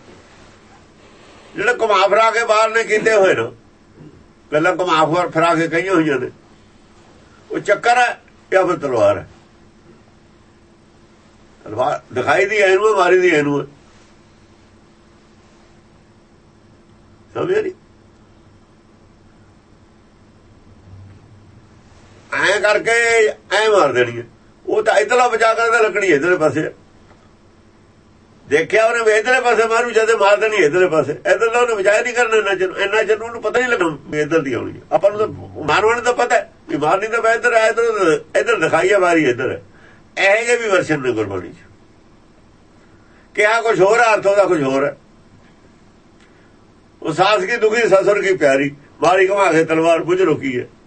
ਜਿਹੜੇ ਘੁਮਾ ਫਰਾ ਕੇ ਬਾਹਰ ਨੇ ਕੀਤੇ ਹੋਏ ਨੇ ਪਹਿਲਾਂ ਘੁਮਾ ਫਰਾ ਫਰਾ ਕੇ ਕਈਆਂ ਹੋਈਆਂ ਨੇ ਉਹ ਚੱਕਰ ਹੈ ਜਾਂ ਫਿਰ ਤਲਵਾਰ ਹੈ ਤਲਵਾਰ ਦਿਖਾਈ ਦੀ ਇਹਨੂੰ ਮਾਰੀ ਦੀ ਇਹਨੂੰ ਸਮਝਿਆ ਨਹੀਂ ਐ ਕਰਕੇ ਐ ਮਾਰ ਦੇਣੀ ਹੈ ਉਹ ਤਾਂ ਇਧਰਲਾ ਬਚਾ ਕੇ ਤਾਂ ਲੱਗਣੀ ਇਧਰਲੇ ਪਾਸੇ ਦੇਖਿਆ ਉਹਨੇ ਵੀ ਇਧਰਲੇ ਪਾਸੇ ਮਾਰੂ ਜਦੇ ਮਾਰ ਦੇਣੀ ਇਧਰਲੇ ਪਾਸੇ ਇਧਰ ਦਾ ਉਹਨੇ ਬਚਾਇਆ ਨਹੀਂ ਕਰਨਾ ਇੰਨਾ ਚਿਰ ਇੰਨਾ ਚਿਰ ਉਹਨੂੰ ਪਤਾ ਨਹੀਂ ਲੱਗਣਾ ਇਧਰ ਦੀ ਆਉਣੀ ਆਪਾਂ ਨੂੰ ਤਾਂ ਮਾਰਵਾਣ ਦਾ ਪਤਾ ਵੀ ਮਾਰਨੀ ਤਾਂ ਮੈਂ ਇਧਰ ਆਇਆ ਇਧਰ ਇਧਰ ਦਿਖਾਈਆ ਮਾਰੀ ਇਧਰ ਇਹੋ ਜਿਹੇ ਵੀ ਵਰਸ਼ਨ ਨੇ ਗੁਰਬਾਣੀ ਚ ਕਿਹਾ ਕੁਝ ਹੋਰ ਅਰਥ ਉਹਦਾ ਕੁਝ ਹੋਰ ਹੈ ਉਹ ਸਾਸ ਕੀ ਦੁਖੀ ਸਸੁਰ ਕੀ ਪਿਆਰੀ ਮਾਰੀ ਘੁਮਾ ਕੇ ਤਲਵਾਰ ਬੁਝ ਰੁਕੀ ਹੈ